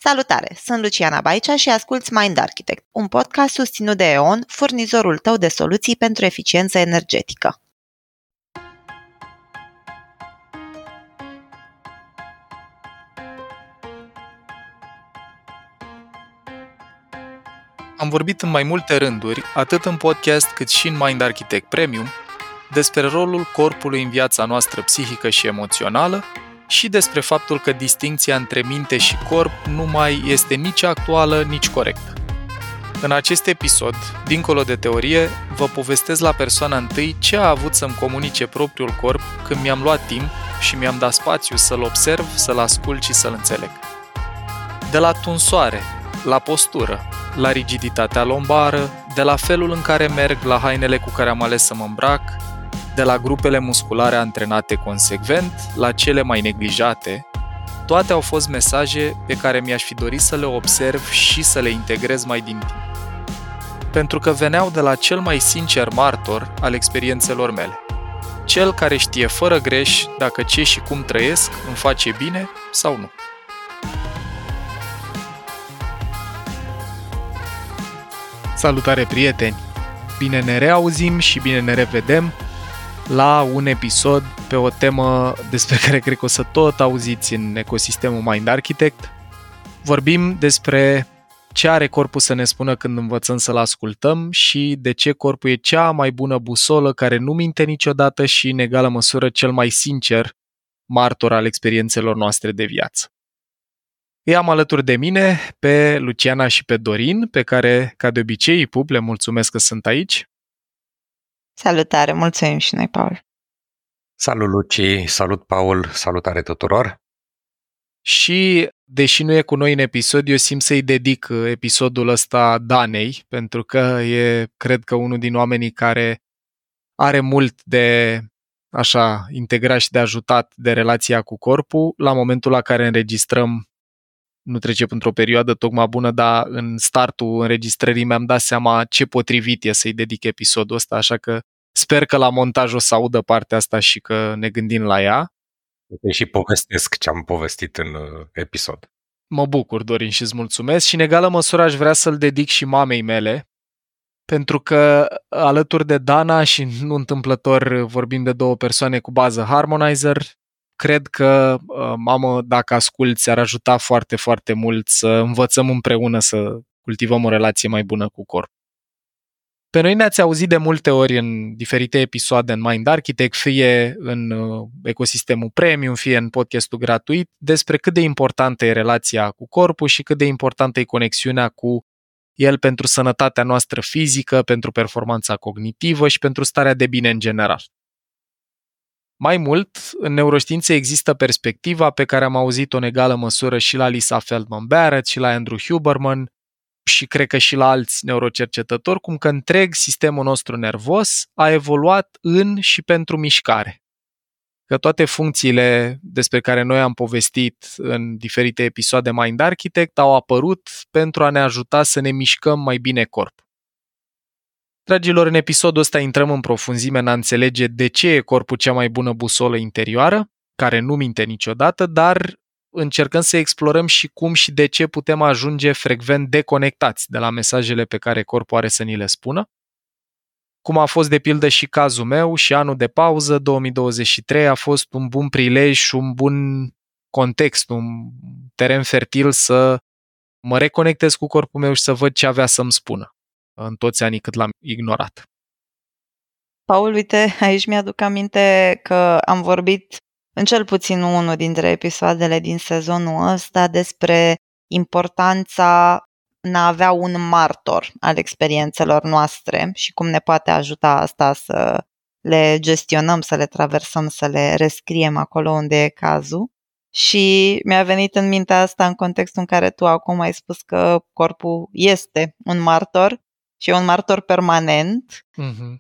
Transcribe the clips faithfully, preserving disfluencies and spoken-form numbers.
Salutare! Sunt Luciana Baicea și asculți Mind Architect, un podcast susținut de E O N, furnizorul tău de soluții pentru eficiență energetică. Am vorbit în mai multe rânduri, atât în podcast cât și în Mind Architect Premium, despre rolul corpului în viața noastră psihică și emoțională și despre faptul că distincția între minte și corp nu mai este nici actuală, nici corectă. În acest episod, dincolo de teorie, vă povestesc la persoana întâi ce a avut să-mi comunice propriul corp când mi-am luat timp și mi-am dat spațiu să-l observ, să-l ascult și să-l înțeleg. De la tunsoare, la postură, la rigiditatea lombară, de la felul în care merg la hainele cu care am ales să mă îmbrac, de la grupele musculare antrenate consecvent, la cele mai neglijate, toate au fost mesaje pe care mi-aș fi dorit să le observ și să le integrez mai din timp. Pentru că veneau de la cel mai sincer martor al experiențelor mele. Cel care știe fără greș dacă ce și cum trăiesc îmi face bine sau nu. Salutare, prieteni! Bine ne reauzim și bine ne revedem la un episod pe o temă despre care cred că o să tot auziți în ecosistemul Mind Architect. Vorbim despre ce are corpul să ne spună când învățăm să-l ascultăm și de ce corpul e cea mai bună busolă care nu minte niciodată și în egală măsură cel mai sincer martor al experiențelor noastre de viață. Îi am alături de mine pe Luciana și pe Dorin, pe care, ca de obicei, îi pup, le mulțumesc că sunt aici. Salutare, mulțumim și noi, Paul. Salut, Luci, salut, Paul, salutare tuturor. Și, deși nu e cu noi în episod, eu simt să-i dedic episodul ăsta Danei, pentru că e, cred că, unul din oamenii care are mult de, așa, integrat și de ajutat de relația cu corpul. La momentul la care înregistrăm, nu trece într-o perioadă tocmai bună, dar în startul înregistrării mi-am dat seama ce potrivit e să-i dedic episodul ăsta, așa că sper că la montaj o să audă partea asta și că ne gândim la ea. Și povestesc ce am povestit în episod. Mă bucur, Dorin, și îți mulțumesc și în egală măsură aș vrea să-l dedic și mamei mele, pentru că alături de Dana și nu întâmplător vorbim de două persoane cu bază Harmonizer, cred că, mamă, dacă asculți, ar ajuta foarte, foarte mult să învățăm împreună să cultivăm o relație mai bună cu corp. Pe noi ne-ați auzit de multe ori în diferite episoade în Mind Architect, fie în ecosistemul premium, fie în podcastul gratuit, despre cât de importantă e relația cu corpul și cât de importantă e conexiunea cu el pentru sănătatea noastră fizică, pentru performanța cognitivă și pentru starea de bine în general. Mai mult, în neuroștiințe există perspectiva pe care am auzit-o în egală măsură și la Lisa Feldman Barrett și la Andrew Huberman și cred că și la alți neurocercetători, cum că întreg sistemul nostru nervos a evoluat în și pentru mișcare. Că toate funcțiile despre care noi am povestit în diferite episoade Mind Architect au apărut pentru a ne ajuta să ne mișcăm mai bine corpul. Dragilor, în episodul ăsta intrăm în profunzime în a înțelege de ce e corpul cea mai bună busolă interioară, care nu minte niciodată, dar încercăm să explorăm și cum și de ce putem ajunge frecvent deconectați de la mesajele pe care corpul are să ni le spună. Cum a fost de pildă și cazul meu și anul de pauză, două mii douăzeci și trei, a fost un bun prilej și un bun context, un teren fertil să mă reconectez cu corpul meu și să văd ce avea să-mi spună în toți anii cât l-am ignorat. Paul, uite, aici mi-aduc aminte că am vorbit în cel puțin unul dintre episoadele din sezonul ăsta despre importanța în a avea un martor al experiențelor noastre și cum ne poate ajuta asta să le gestionăm, să le traversăm, să le rescriem acolo unde e cazul. Și mi-a venit în mintea asta în contextul în care tu acum ai spus că corpul este un martor și e un martor permanent. Mm-hmm.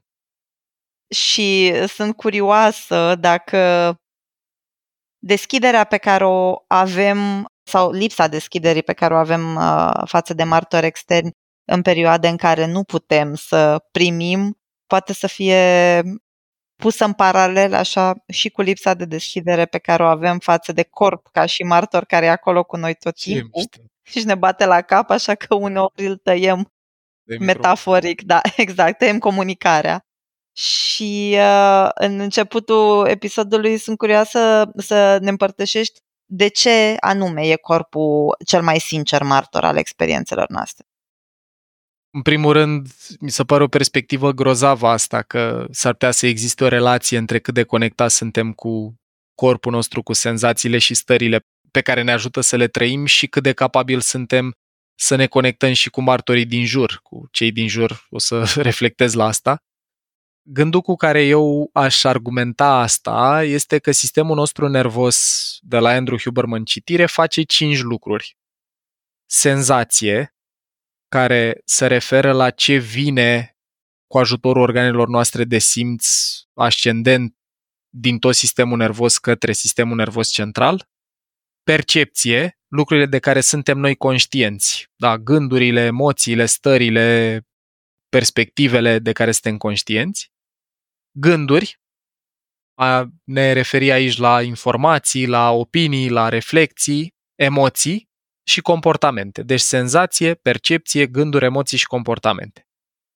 Și sunt curioasă dacă deschiderea pe care o avem sau lipsa deschiderii pe care o avem uh, față de martori externi în perioade în care nu putem să primim, poate să fie pusă în paralel așa și cu lipsa de deschidere pe care o avem față de corp ca și martor care e acolo cu noi tot Ce timpul mișto și ne bate la cap, așa că uneori îl tăiem de microfon. metaforic, da, exact, tăiem comunicarea. Și uh, în începutul episodului sunt curioasă să ne împărtășești de ce anume e corpul cel mai sincer martor al experiențelor noastre. În primul rând, mi se pare o perspectivă grozavă asta, că s-ar putea să existe o relație între cât de conectați suntem cu corpul nostru, cu senzațiile și stările pe care ne ajută să le trăim și cât de capabil suntem să ne conectăm și cu martorii din jur, cu cei din jur. O să reflectez la asta. Gândul cu care eu aș argumenta asta este că sistemul nostru nervos, de la Andrew Huberman citire, face cinci lucruri. Senzație, care se referă la ce vine cu ajutorul organelor noastre de simț ascendent din tot sistemul nervos către sistemul nervos central. Percepție, lucrurile de care suntem noi conștienți, da, gândurile, emoțiile, stările, perspectivele de care suntem conștienți. Gânduri, a ne referi aici la informații, la opinii, la reflexii, emoții și comportamente. Deci senzație, percepție, gânduri, emoții și comportamente.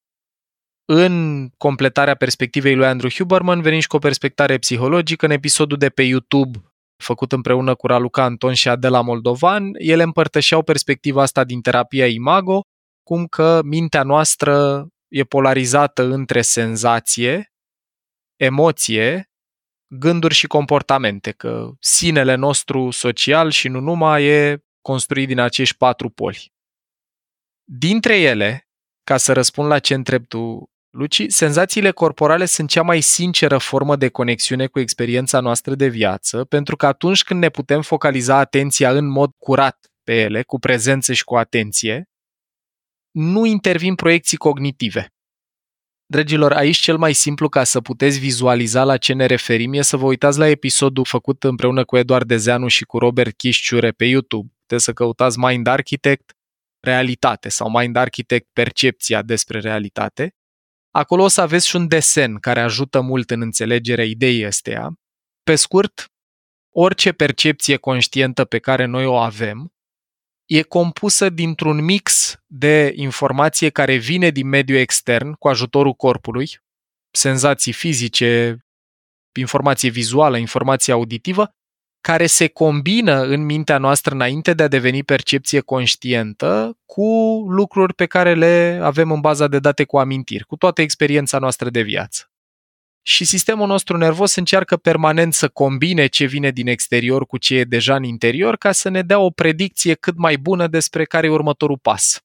În completarea perspectivei lui Andrew Huberman venim și cu o perspectare psihologică. În episodul de pe YouTube făcut împreună cu Raluca Anton și Adela Moldovan, ele împărtășeau perspectiva asta din terapia Imago, cum că mintea noastră e polarizată între senzație, emoție, gânduri și comportamente, că sinele nostru social și nu numai e construit din acești patru poli. Dintre ele, ca să răspund la ce întrebi tu, Luci, senzațiile corporale sunt cea mai sinceră formă de conexiune cu experiența noastră de viață, pentru că atunci când ne putem focaliza atenția în mod curat pe ele, cu prezență și cu atenție, nu intervin proiecții cognitive. Dragilor, aici cel mai simplu ca să puteți vizualiza la ce ne referim e să vă uitați la episodul făcut împreună cu Eduard Dezeanu și cu Robert Chișciure pe YouTube. Puteți să căutați Mind Architect realitate sau Mind Architect percepția despre realitate. Acolo o să aveți și un desen care ajută mult în înțelegerea ideii astea. Pe scurt, orice percepție conștientă pe care noi o avem e compusă dintr-un mix de informație care vine din mediul extern cu ajutorul corpului, senzații fizice, informație vizuală, informație auditivă, care se combină în mintea noastră înainte de a deveni percepție conștientă cu lucruri pe care le avem în baza de date cu amintiri, cu toată experiența noastră de viață. Și sistemul nostru nervos încearcă permanent să combine ce vine din exterior cu ce e deja în interior ca să ne dea o predicție cât mai bună despre care e următorul pas.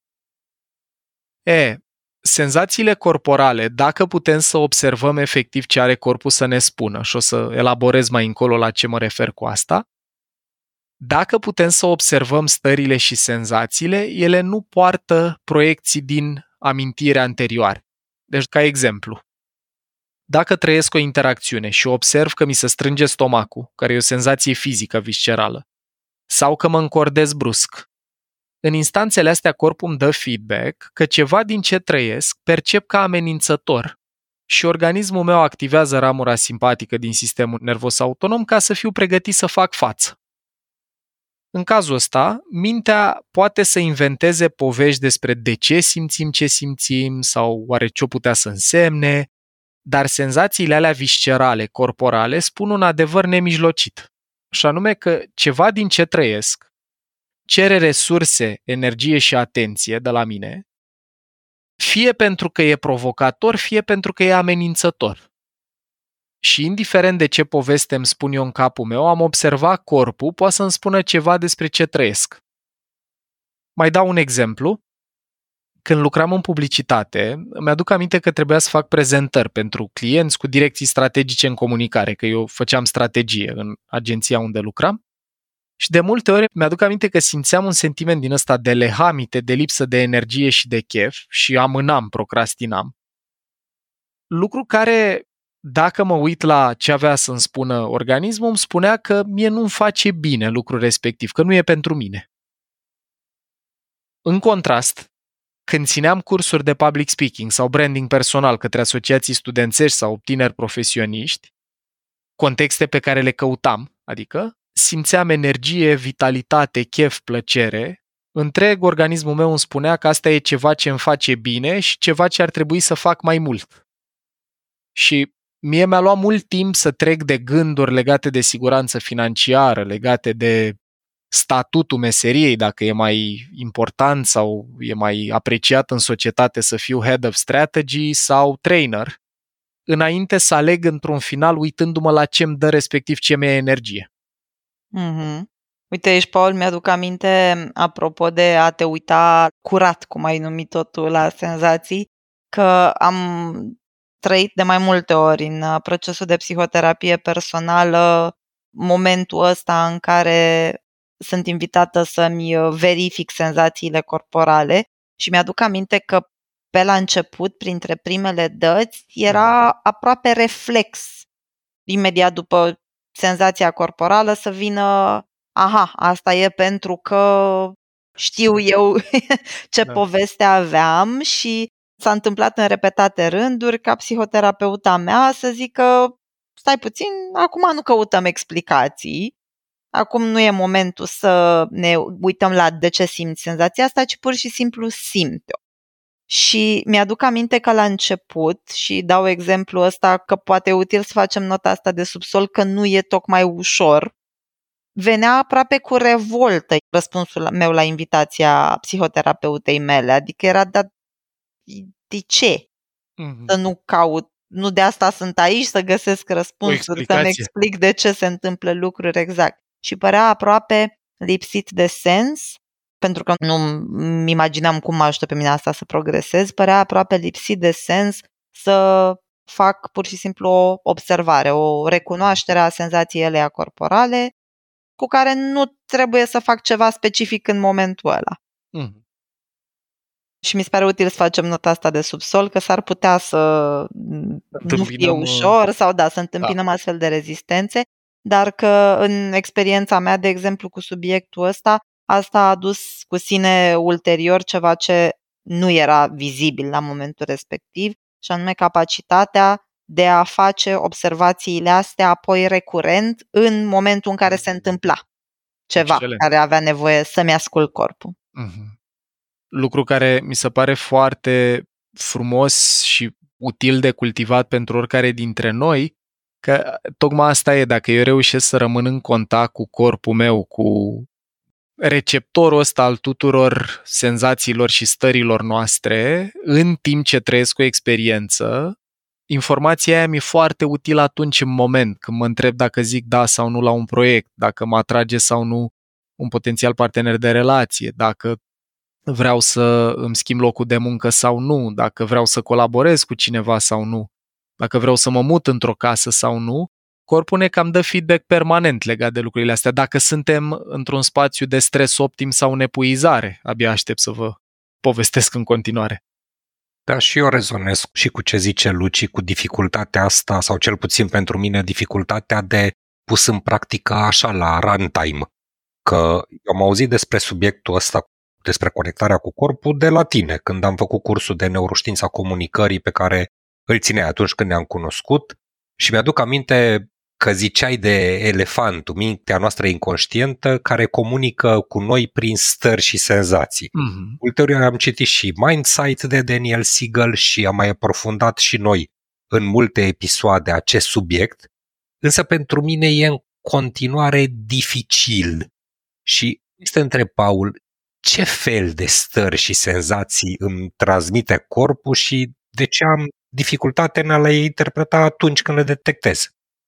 E, senzațiile corporale, dacă putem să observăm efectiv ce are corpul să ne spună, și o să elaborez mai încolo la ce mă refer cu asta, dacă putem să observăm stările și senzațiile, ele nu poartă proiecții din amintire anterioare. Deci, ca exemplu, dacă trăiesc o interacțiune și observ că mi se strânge stomacul, care e o senzație fizică viscerală, sau că mă încordez brusc, în instanțele astea corpul îmi dă feedback că ceva din ce trăiesc percep ca amenințător și organismul meu activează ramura simpatică din sistemul nervos autonom ca să fiu pregătit să fac față. În cazul ăsta, mintea poate să inventeze povești despre de ce simțim ce simțim sau oare ce-o putea să însemne, dar senzațiile alea viscerale, corporale, spun un adevăr nemijlocit, și anume că ceva din ce trăiesc cere resurse, energie și atenție de la mine, fie pentru că e provocator, fie pentru că e amenințător. Și indiferent de ce poveste îmi spun eu în capul meu, am observat corpul poate să-mi spună ceva despre ce trăiesc. Mai dau un exemplu. Când lucram în publicitate, îmi aduc aminte că trebuia să fac prezentări pentru clienți cu direcții strategice în comunicare, că eu făceam strategie în agenția unde lucram. Și de multe ori mi-aduc aminte că simțeam un sentiment din ăsta de lehamite, de lipsă de energie și de chef și amânam, procrastinam. Lucru care, dacă mă uit la ce avea să-mi spună organismul, îmi spunea că mie nu-mi face bine lucrul respectiv, că nu e pentru mine. În contrast, când țineam cursuri de public speaking sau branding personal către asociații studențești sau tineri profesioniști, contexte pe care le căutam, adică simțeam energie, vitalitate, chef, plăcere, întreg organismul meu îmi spunea că asta e ceva ce îmi face bine și ceva ce ar trebui să fac mai mult. Și mie mi-a luat mult timp să trec de gânduri legate de siguranță financiară, legate de statutul meseriei, dacă e mai important sau e mai apreciat în societate să fiu head of strategy sau trainer, înainte să aleg într-un final uitându-mă la ce îmi dă respectiv ce mi-e energie. Mm-hmm. Uite aici, Paul, mi-aduc aminte, apropo de a te uita curat, cum ai numit-o tu, la senzații, că am trăit de mai multe ori în procesul de psihoterapie personală momentul ăsta în care sunt invitată să-mi verific senzațiile corporale și mi-aduc aminte că pe la început, printre primele dăți, era aproape reflex, imediat după senzația corporală, să vină, aha, asta e pentru că știu eu ce da. poveste aveam și s-a întâmplat în repetate rânduri ca psihoterapeuta mea să zică, stai puțin, acum nu căutăm explicații, acum nu e momentul să ne uităm la de ce simți senzația asta, ci pur și simplu simte-o. Și mi-aduc aminte că la început, și dau exemplu ăsta că poate e util să facem nota asta de subsol, că nu e tocmai ușor, venea aproape cu revoltă răspunsul meu la invitația psihoterapeutei mele, adică era, dar de ce? Mm-hmm. Să nu caut, nu de asta sunt aici, să găsesc răspunsuri, să-mi explic de ce se întâmplă lucruri exact. Și părea aproape lipsit de sens, pentru că nu-mi imaginam cum mă ajută pe mine asta să progresez, părea aproape lipsit de sens să fac pur și simplu o observare, o recunoaștere a senzației elea corporale, cu care nu trebuie să fac ceva specific în momentul ăla. Mm. Și mi se pare util să facem nota asta de subsol, că s-ar putea să întâmpinăm, nu fie ușor sau da, să întâmpinăm da. astfel de rezistențe, dar că în experiența mea, de exemplu, cu subiectul ăsta, asta a adus cu sine ulterior ceva ce nu era vizibil la momentul respectiv, și anume capacitatea de a face observațiile astea apoi recurent în momentul în care se întâmpla ceva. Excelent. Care avea nevoie să-mi ascult corpul. Mm-hmm. Lucru care mi se pare foarte frumos și util de cultivat pentru oricare dintre noi, că tocmai asta e, dacă eu reușesc să rămân în contact cu corpul meu, cu receptorul ăsta al tuturor senzațiilor și stărilor noastre, în timp ce trăiesc o experiență, informația aia mi-e foarte utilă atunci în moment, când mă întreb dacă zic da sau nu la un proiect, dacă mă atrage sau nu un potențial partener de relație, dacă vreau să îmi schimb locul de muncă sau nu, dacă vreau să colaborez cu cineva sau nu, dacă vreau să mă mut într-o casă sau nu, corpul ne cam dă feedback permanent legat de lucrurile astea. Dacă suntem într-un spațiu de stres optim sau în epuizare, abia aștept să vă povestesc în continuare. Da, și eu rezonez și cu ce zice Luci, cu dificultatea asta, sau cel puțin pentru mine, dificultatea de pus în practică așa la runtime. Că eu am auzit despre subiectul ăsta, despre conectarea cu corpul, de la tine, când am făcut cursul de neuroștiința comunicării pe care îl țineai atunci când ne-am cunoscut, și mi-aduc aminte că ziceai de elefantul, mintea noastră inconștientă, care comunică cu noi prin stări și senzații. Mm-hmm. Ulterior am citit și Mindsight de Daniel Siegel și am mai aprofundat și noi în multe episoade acest subiect, însă pentru mine e în continuare dificil. Și este între Paul, ce fel de stări și senzații îmi transmite corpul și de ce am dificultate în a le interpreta atunci când le detectez?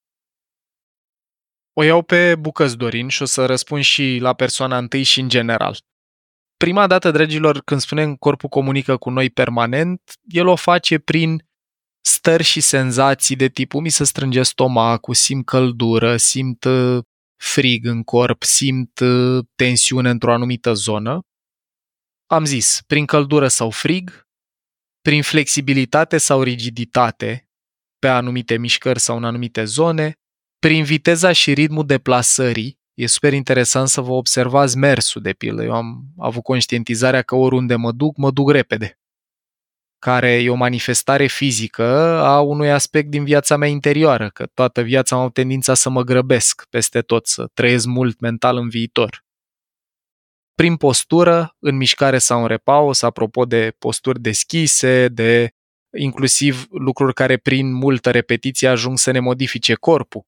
O iau pe bucăți, Dorin, și o să răspund și la persoana întâi și în general. Prima dată, dragilor, când spunem corpul comunică cu noi permanent, el o face prin stări și senzații de tipul mi se strânge stomacul, simt căldură, simt frig în corp, simt tensiune într-o anumită zonă. Am zis, prin căldură sau frig, prin flexibilitate sau rigiditate pe anumite mișcări sau în anumite zone, prin viteza și ritmul deplasării E super interesant să vă observați mersul, de pildă. Eu am avut conștientizarea că oriunde mă duc, mă duc repede, care e o manifestare fizică a unui aspect din viața mea interioară, că toată viața am avut tendința să mă grăbesc peste tot, să trăiesc mult mental în viitor. Prin postură, în mișcare sau în repaus, apropo de posturi deschise, de inclusiv lucruri care prin multă repetiție ajung să ne modifice corpul.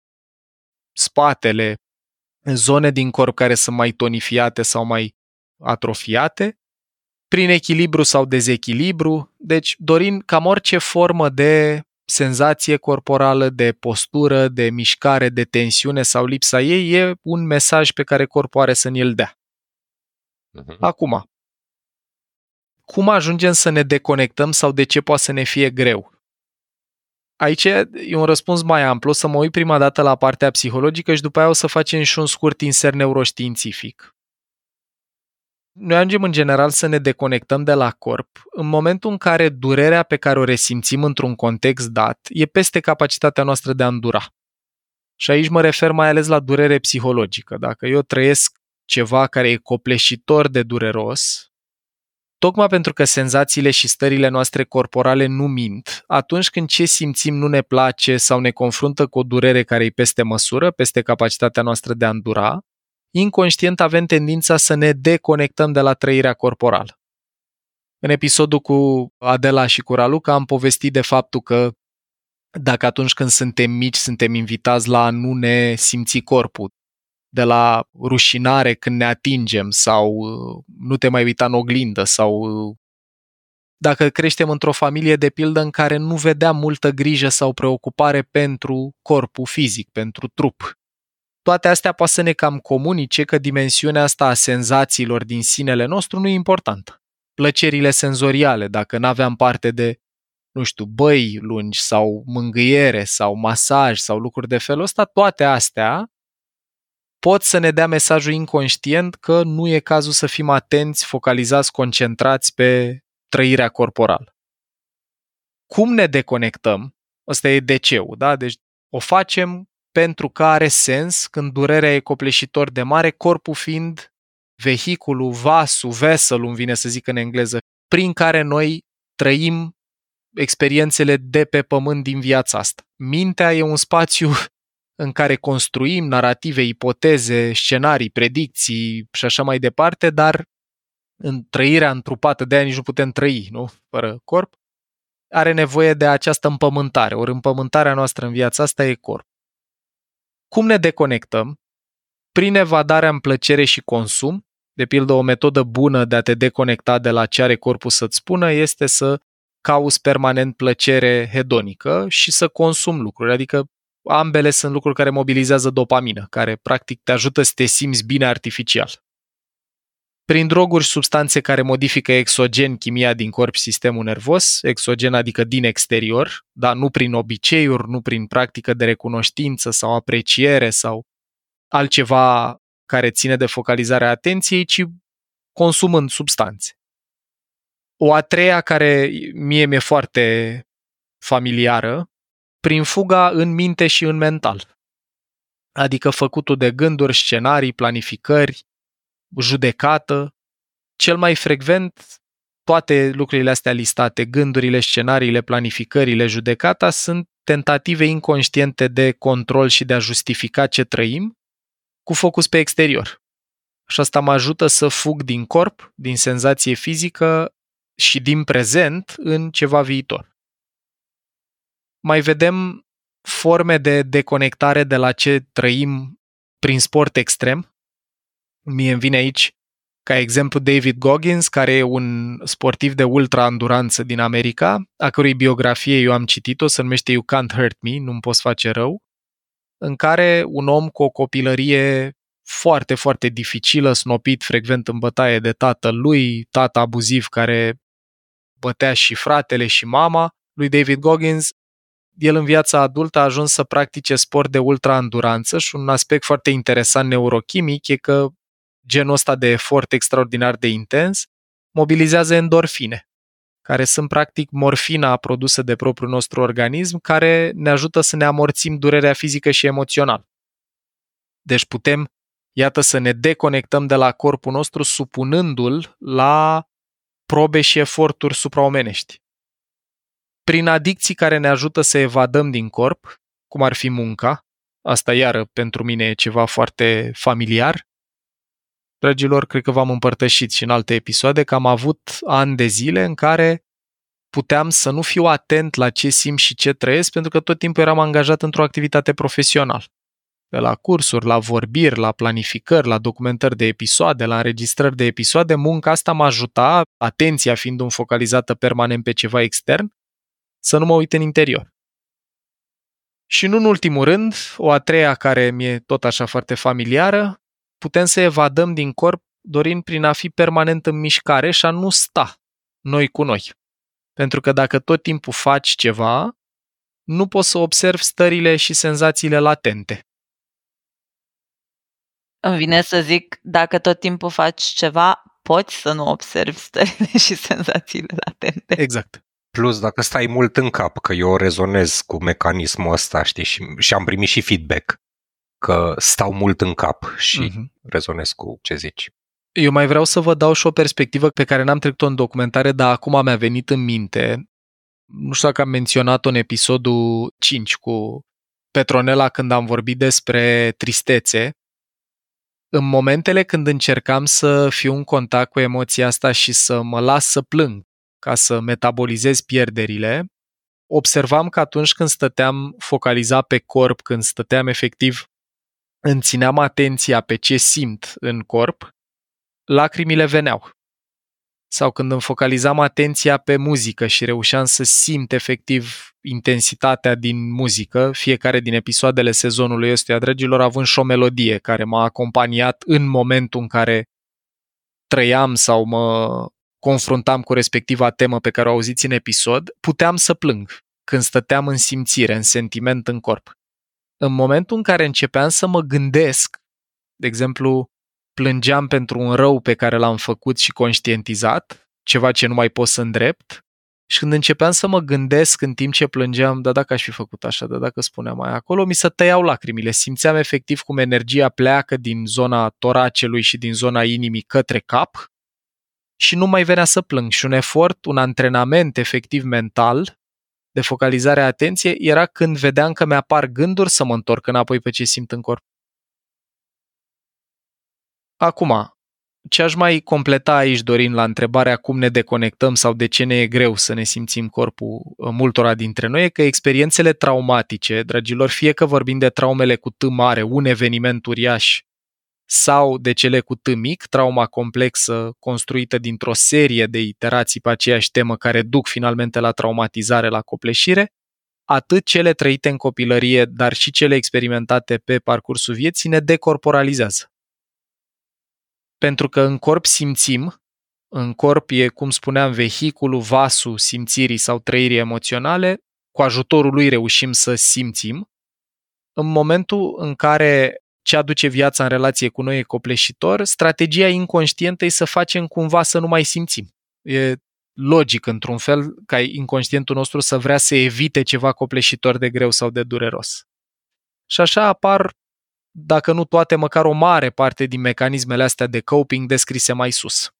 Spatele, zone din corp care sunt mai tonifiate sau mai atrofiate, prin echilibru sau dezechilibru. Deci, Dorin, cam orice formă de senzație corporală, de postură, de mișcare, de tensiune sau lipsa ei, e un mesaj pe care corpul are să ni-l dea. Uh-huh. Acum, cum ajungem să ne deconectăm sau de ce poate să ne fie greu? Aici e un răspuns mai amplu, să mă uit prima dată la partea psihologică și după aia o să facem și un scurt insert neuroștiințific. Noi ajungem în general să ne deconectăm de la corp în momentul în care durerea pe care o resimțim într-un context dat e peste capacitatea noastră de a îndura. Și aici mă refer mai ales la durere psihologică. Dacă eu trăiesc ceva care e copleșitor de dureros, tocmai pentru că senzațiile și stările noastre corporale nu mint, atunci când ce simțim nu ne place sau ne confruntă cu o durere care e peste măsură, peste capacitatea noastră de a îndura, inconștient avem tendința să ne deconectăm de la trăirea corporală. În episodul cu Adela și cu Raluca am povestit de faptul că dacă atunci când suntem mici suntem invitați la a nu ne simți corpul, de la rușinare când ne atingem sau nu te mai uita în oglindă sau dacă creștem într-o familie de pildă în care nu vedeam multă grijă sau preocupare pentru corpul fizic, pentru trup. Toate astea poate să ne cam comunice că dimensiunea asta a senzațiilor din sinele nostru nu e importantă. Plăcerile senzoriale, dacă n-aveam parte de, nu știu, băi lungi sau mângâiere sau masaj sau lucruri de felul ăsta, toate astea pot să ne dea mesajul inconștient că nu e cazul să fim atenți, focalizați, concentrați pe trăirea corporală. Cum ne deconectăm? Ăsta e de ce-ul, da? Deci o facem pentru că are sens când durerea e copleșitor de mare, corpul fiind vehiculul, vasul, vessel, îmi vine să zic în engleză, prin care noi trăim experiențele de pe pământ din viața asta. Mintea e un spațiu în care construim narative, ipoteze, scenarii, predicții și așa mai departe, dar în trăirea întrupată, de aia nici nu putem trăi, nu? Fără corp, are nevoie de această împământare. Ori împământarea noastră în viața asta e corp. Cum ne deconectăm? Prin evadarea în plăcere și consum. De pildă, o metodă bună de a te deconecta de la ce are corpul să-ți spună este să cauți permanent plăcere hedonică și să consumi lucruri. Adică ambele sunt lucruri care mobilizează dopamină, care practic te ajută să te simți bine artificial. Prin droguri și substanțe care modifică exogen chimia din corp și sistemul nervos, exogen adică din exterior, dar nu prin obiceiuri, nu prin practică de recunoștință sau apreciere sau altceva care ține de focalizarea atenției, ci consumând substanțe. O a treia care mie mi-e foarte familiară, prin fuga în minte și în mental. Adică făcutul de gânduri, scenarii, planificări, judecată. Cel mai frecvent, toate lucrurile astea listate, gândurile, scenariile, planificările, judecata, sunt tentative inconștiente de control și de a justifica ce trăim, cu focus pe exterior. Și asta mă ajută să fug din corp, din senzație fizică și din prezent în ceva viitor. Mai vedem forme de deconectare de la ce trăim prin sport extrem. Mie îmi vine aici, ca exemplu, David Goggins, care e un sportiv de ultra-anduranță din America, a cărui biografie eu am citit-o, se numește You Can't Hurt Me, Nu-mi poți face rău, în care un om cu o copilărie foarte, foarte dificilă, snopit frecvent în bătaie de tatăl lui, tată abuziv care bătea și fratele și mama lui David Goggins, el în viața adultă a ajuns să practice sport de ultra-anduranță și un aspect foarte interesant neurochimic e că genul ăsta de efort extraordinar de intens mobilizează endorfine, care sunt practic morfina produsă de propriul nostru organism, care ne ajută să ne amorțim durerea fizică și emoțională. Deci putem Iată, să ne deconectăm de la corpul nostru supunându-l la probe și eforturi supraomenești. Prin adicții care ne ajută să evadăm din corp, cum ar fi munca, asta iară pentru mine e ceva foarte familiar. Dragilor, cred că v-am împărtășit și în alte episoade că am avut ani de zile în care puteam să nu fiu atent la ce simt și ce trăiesc, pentru că tot timpul eram angajat într-o activitate profesională. De la cursuri, la vorbiri, la planificări, la documentări de episoade, la înregistrări de episoade, munca asta m-a ajutat, atenția fiind focalizată permanent pe ceva extern, să nu mă uit în interior. Și nu în ultimul rând, o a treia care mi-e tot așa foarte familiară, putem să evadăm din corp dorind prin a fi permanent în mișcare și a nu sta noi cu noi. Pentru că dacă tot timpul faci ceva, nu poți să observi stările și senzațiile latente. Îmi vine să zic, dacă tot timpul faci ceva, poți să nu observi stările și senzațiile latente. Exact. Plus, dacă stai mult în cap, că eu rezonez cu mecanismul ăsta, știi, și, și am primit și feedback, că stau mult în cap și uh-huh. rezonez cu ce zici. Eu mai vreau să vă dau și o perspectivă pe care n-am trecut-o în documentare, dar acum mi-a venit în minte. Nu știu dacă am menționat-o în episodul cinci cu Petronela când am vorbit despre tristețe. În momentele când încercam să fiu în contact cu emoția asta și să mă las să plâng ca să metabolizez pierderile, observam că atunci când stăteam focalizat pe corp, când stăteam efectiv, îmi țineam atenția pe ce simt în corp, lacrimile veneau. Sau când îmi focalizam atenția pe muzică și reușeam să simt efectiv intensitatea din muzică, fiecare din episoadele sezonului ăstuia, dragilor, având și o melodie care m-a acompaniat în momentul în care trăiam sau mă confruntam cu respectiva temă pe care o auziți în episod, puteam să plâng când stăteam în simțire, în sentiment în corp. În momentul în care începeam să mă gândesc, de exemplu, plângeam pentru un rău pe care l-am făcut și conștientizat, ceva ce nu mai pot să îndrept, și când începeam să mă gândesc în timp ce plângeam, da dacă aș fi făcut așa, da dacă spuneam mai acolo, mi se tăiau lacrimile, simțeam efectiv cum energia pleacă din zona toracelui și din zona inimii către cap și nu mai venea să plâng. Și un efort, un antrenament efectiv mental de focalizare a atenției era când vedeam că mi-apar gânduri să mă întorc înapoi pe ce simt în corp. Acum, ce aș mai completa aici, Dorin, la întrebarea cum ne deconectăm sau de ce ne e greu să ne simțim corpul multora dintre noi, e că experiențele traumatice, dragilor, fie că vorbim de traumele cu T mare, un eveniment uriaș, sau de cele cu T mic, trauma complexă construită dintr-o serie de iterații pe aceeași temă care duc finalmente la traumatizare, la copleșire, atât cele trăite în copilărie, dar și cele experimentate pe parcursul vieții ne decorporalizează. Pentru că în corp simțim, în corp e, cum spuneam, vehiculul, vasul simțirii sau trăirii emoționale, cu ajutorul lui reușim să simțim. În momentul în care ce aduce viața în relație cu noi e copleșitor, strategia inconștientă e să facem cumva să nu mai simțim. E logic, într-un fel, ca inconștientul nostru să vrea să evite ceva copleșitor de greu sau de dureros. Și așa apar, dacă nu toate, măcar o mare parte din mecanismele astea de coping descrise mai sus.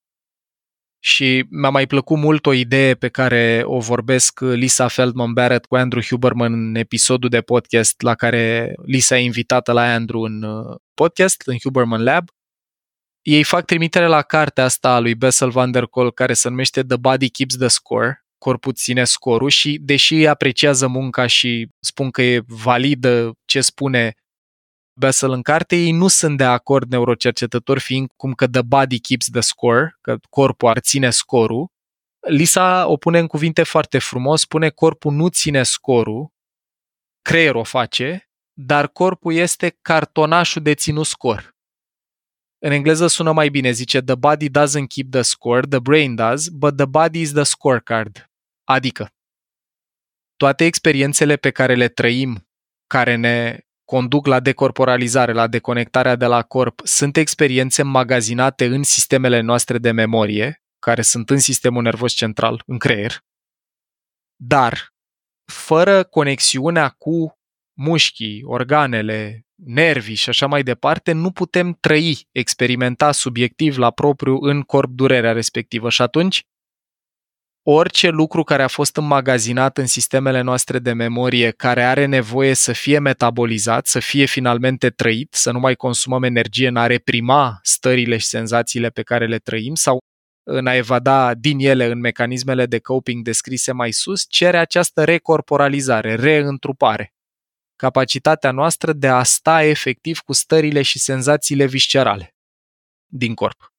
Și mi-a mai plăcut mult o idee pe care o vorbesc Lisa Feldman Barrett cu Andrew Huberman în episodul de podcast la care Lisa e invitată la Andrew în podcast, în Huberman Lab. Ei fac trimitere la cartea asta a lui Bessel van der Kolk care se numește The Body Keeps the Score, corpul ține scorul, și deși ei apreciază munca și spun că e validă ce spune Bessel în carte, ei nu sunt de acord, neurocercetători fiind, cum că the body keeps the score, că corpul ar ține scorul. Lisa o pune în cuvinte foarte frumos, spune corpul nu ține scorul, creierul o face, dar corpul este cartonașul de ținut scor. În engleză sună mai bine, zice the body doesn't keep the score, the brain does, but the body is the scorecard. Adică toate experiențele pe care le trăim, care ne conduc la decorporalizare, la deconectarea de la corp, sunt experiențe magazinate în sistemele noastre de memorie, care sunt în sistemul nervos central, în creier, dar fără conexiunea cu mușchii, organele, nervii și așa mai departe, nu putem trăi, experimenta subiectiv la propriu în corp durerea respectivă. Și atunci, orice lucru care a fost înmagazinat în sistemele noastre de memorie, care are nevoie să fie metabolizat, să fie finalmente trăit, să nu mai consumăm energie în a reprima stările și senzațiile pe care le trăim sau în a evada din ele în mecanismele de coping descrise mai sus, cere această recorporalizare, reîntrupare. Capacitatea noastră de a sta efectiv cu stările și senzațiile viscerale din corp.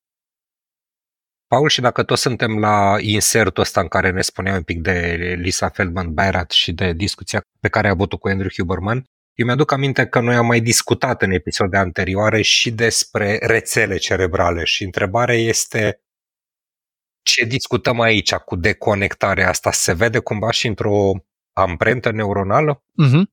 Paul, și dacă tot suntem la insertul ăsta în care ne spunea un pic de Lisa Feldman Barrett și de discuția pe care a avut-o cu Andrew Huberman, eu mi-aduc aminte că noi am mai discutat în episoade anterioare și despre rețele cerebrale și întrebarea este ce discutăm aici cu deconectarea asta? Se vede cumva și într-o amprentă neuronală? Mm-hmm.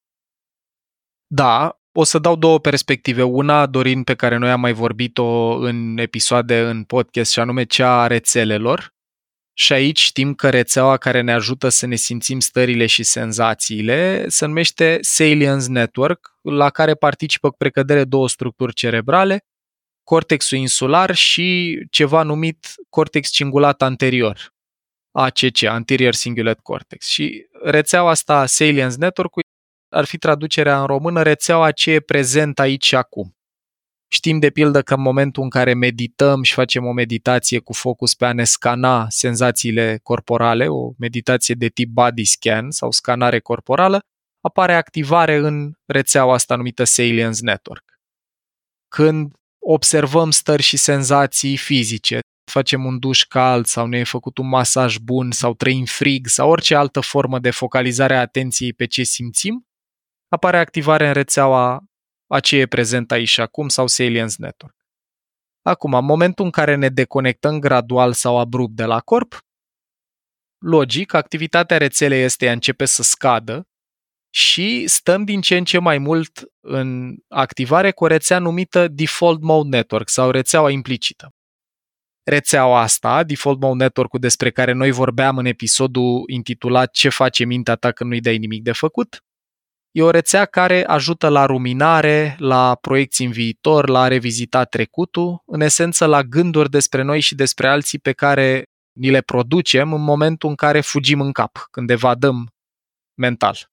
Da, o să dau două perspective. Una, Dorin, pe care noi am mai vorbit-o în episoade în podcast, și anume cea a rețelelor. Și aici știm că rețeaua care ne ajută să ne simțim stările și senzațiile se numește Salience Network, la care participă cu precădere două structuri cerebrale, cortexul insular și ceva numit cortex cingulat anterior, A C C, Anterior Cingulate Cortex. Și rețeaua asta, Salience Network, ar fi traducerea în română, rețeaua ce e prezent aici și acum. Știm de pildă că în momentul în care medităm și facem o meditație cu focus pe a ne scana senzațiile corporale, o meditație de tip body scan sau scanare corporală, apare activare în rețeaua asta numită Salience Network. Când observăm stări și senzații fizice, facem un duș cald sau ne-e făcut un masaj bun sau trăim frig sau orice altă formă de focalizare a atenției pe ce simțim, apare activare în rețeaua a ce e prezent aici și acum sau Salience Network. Acum, în momentul în care ne deconectăm gradual sau abrupt de la corp, logic, activitatea rețelei este începe să scadă și stăm din ce în ce mai mult în activare cu o rețea numită Default Mode Network sau rețeaua implicită. Rețeaua asta, Default Mode Network-ul despre care noi vorbeam în episodul intitulat Ce face mintea ta când nu-i dai nimic de făcut, e o rețea care ajută la ruminare, la proiecții în viitor, la a revizita trecutul, în esență la gânduri despre noi și despre alții pe care ni le producem în momentul în care fugim în cap, când evadăm mental.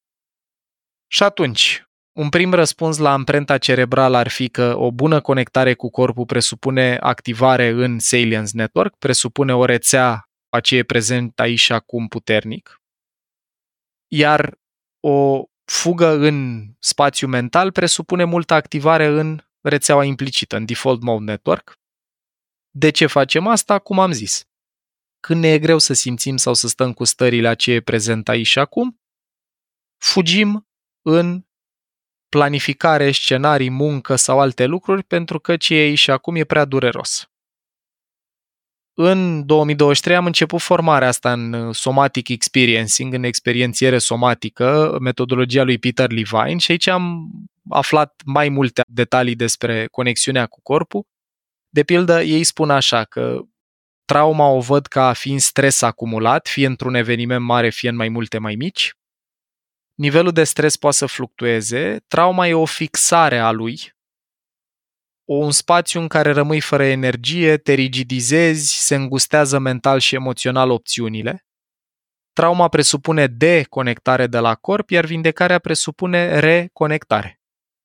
Și atunci, un prim răspuns la amprenta cerebrală ar fi că o bună conectare cu corpul presupune activare în Salience Network, presupune o rețea a ce e prezent aici și acum puternic, iar o fugă în spațiu mental presupune multă activare în rețeaua implicită, în Default Mode Network. De ce facem asta? Cum am zis. Când ne e greu să simțim sau să stăm cu stările a ce e prezent aici și acum, fugim în planificare, scenarii, muncă sau alte lucruri pentru că ce e aici și acum e prea dureros. În două mii douăzeci și trei am început formarea asta în Somatic Experiencing, în experiențiere somatică, metodologia lui Peter Levine, și aici am aflat mai multe detalii despre conexiunea cu corpul. De pildă, ei spun așa că trauma o văd ca fiind stres acumulat, fie într-un eveniment mare, fie în mai multe mai mici. Nivelul de stres poate să fluctueze, trauma e o fixare a lui, un spațiu în care rămâi fără energie, te rigidizezi, se îngustează mental și emoțional opțiunile. Trauma presupune deconectare de la corp, iar vindecarea presupune reconectare.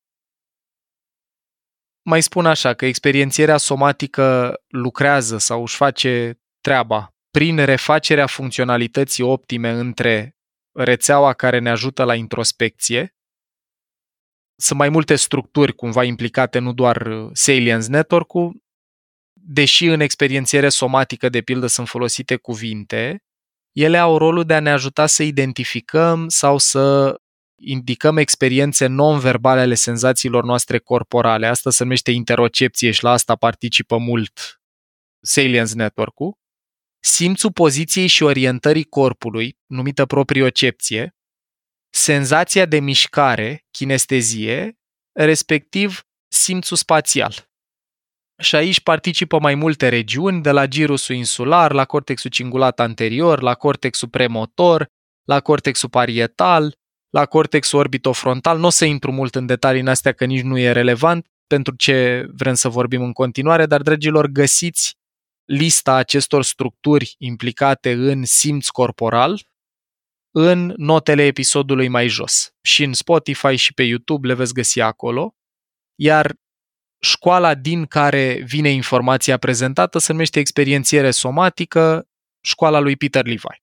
Mai spun așa că experiențierea somatică lucrează sau își face treaba prin refacerea funcționalității optime între rețeaua care ne ajută la introspecție. Sunt mai multe structuri cumva implicate, nu doar Salience Network-ul, deși în experiențiere somatică, de pildă, sunt folosite cuvinte, ele au rolul de a ne ajuta să identificăm sau să indicăm experiențe non-verbale ale senzațiilor noastre corporale. Asta se numește interocepție și la asta participă mult Salience Network-ul. Simțul poziției și orientării corpului, numită propriocepție, senzația de mișcare, kinestezie, respectiv simțul spațial. Și aici participă mai multe regiuni, de la girusul insular, la cortexul cingulat anterior, la cortexul premotor, la cortexul parietal, la cortexul orbitofrontal. Nu o să intru mult în detalii în astea că nici nu e relevant pentru ce vrem să vorbim în continuare, dar, dragilor, găsiți lista acestor structuri implicate în simț corporal în notele episodului mai jos. Și în Spotify și pe YouTube le veți găsi acolo. Iar școala din care vine informația prezentată se numește experiențiere somatică, școala lui Peter Levine.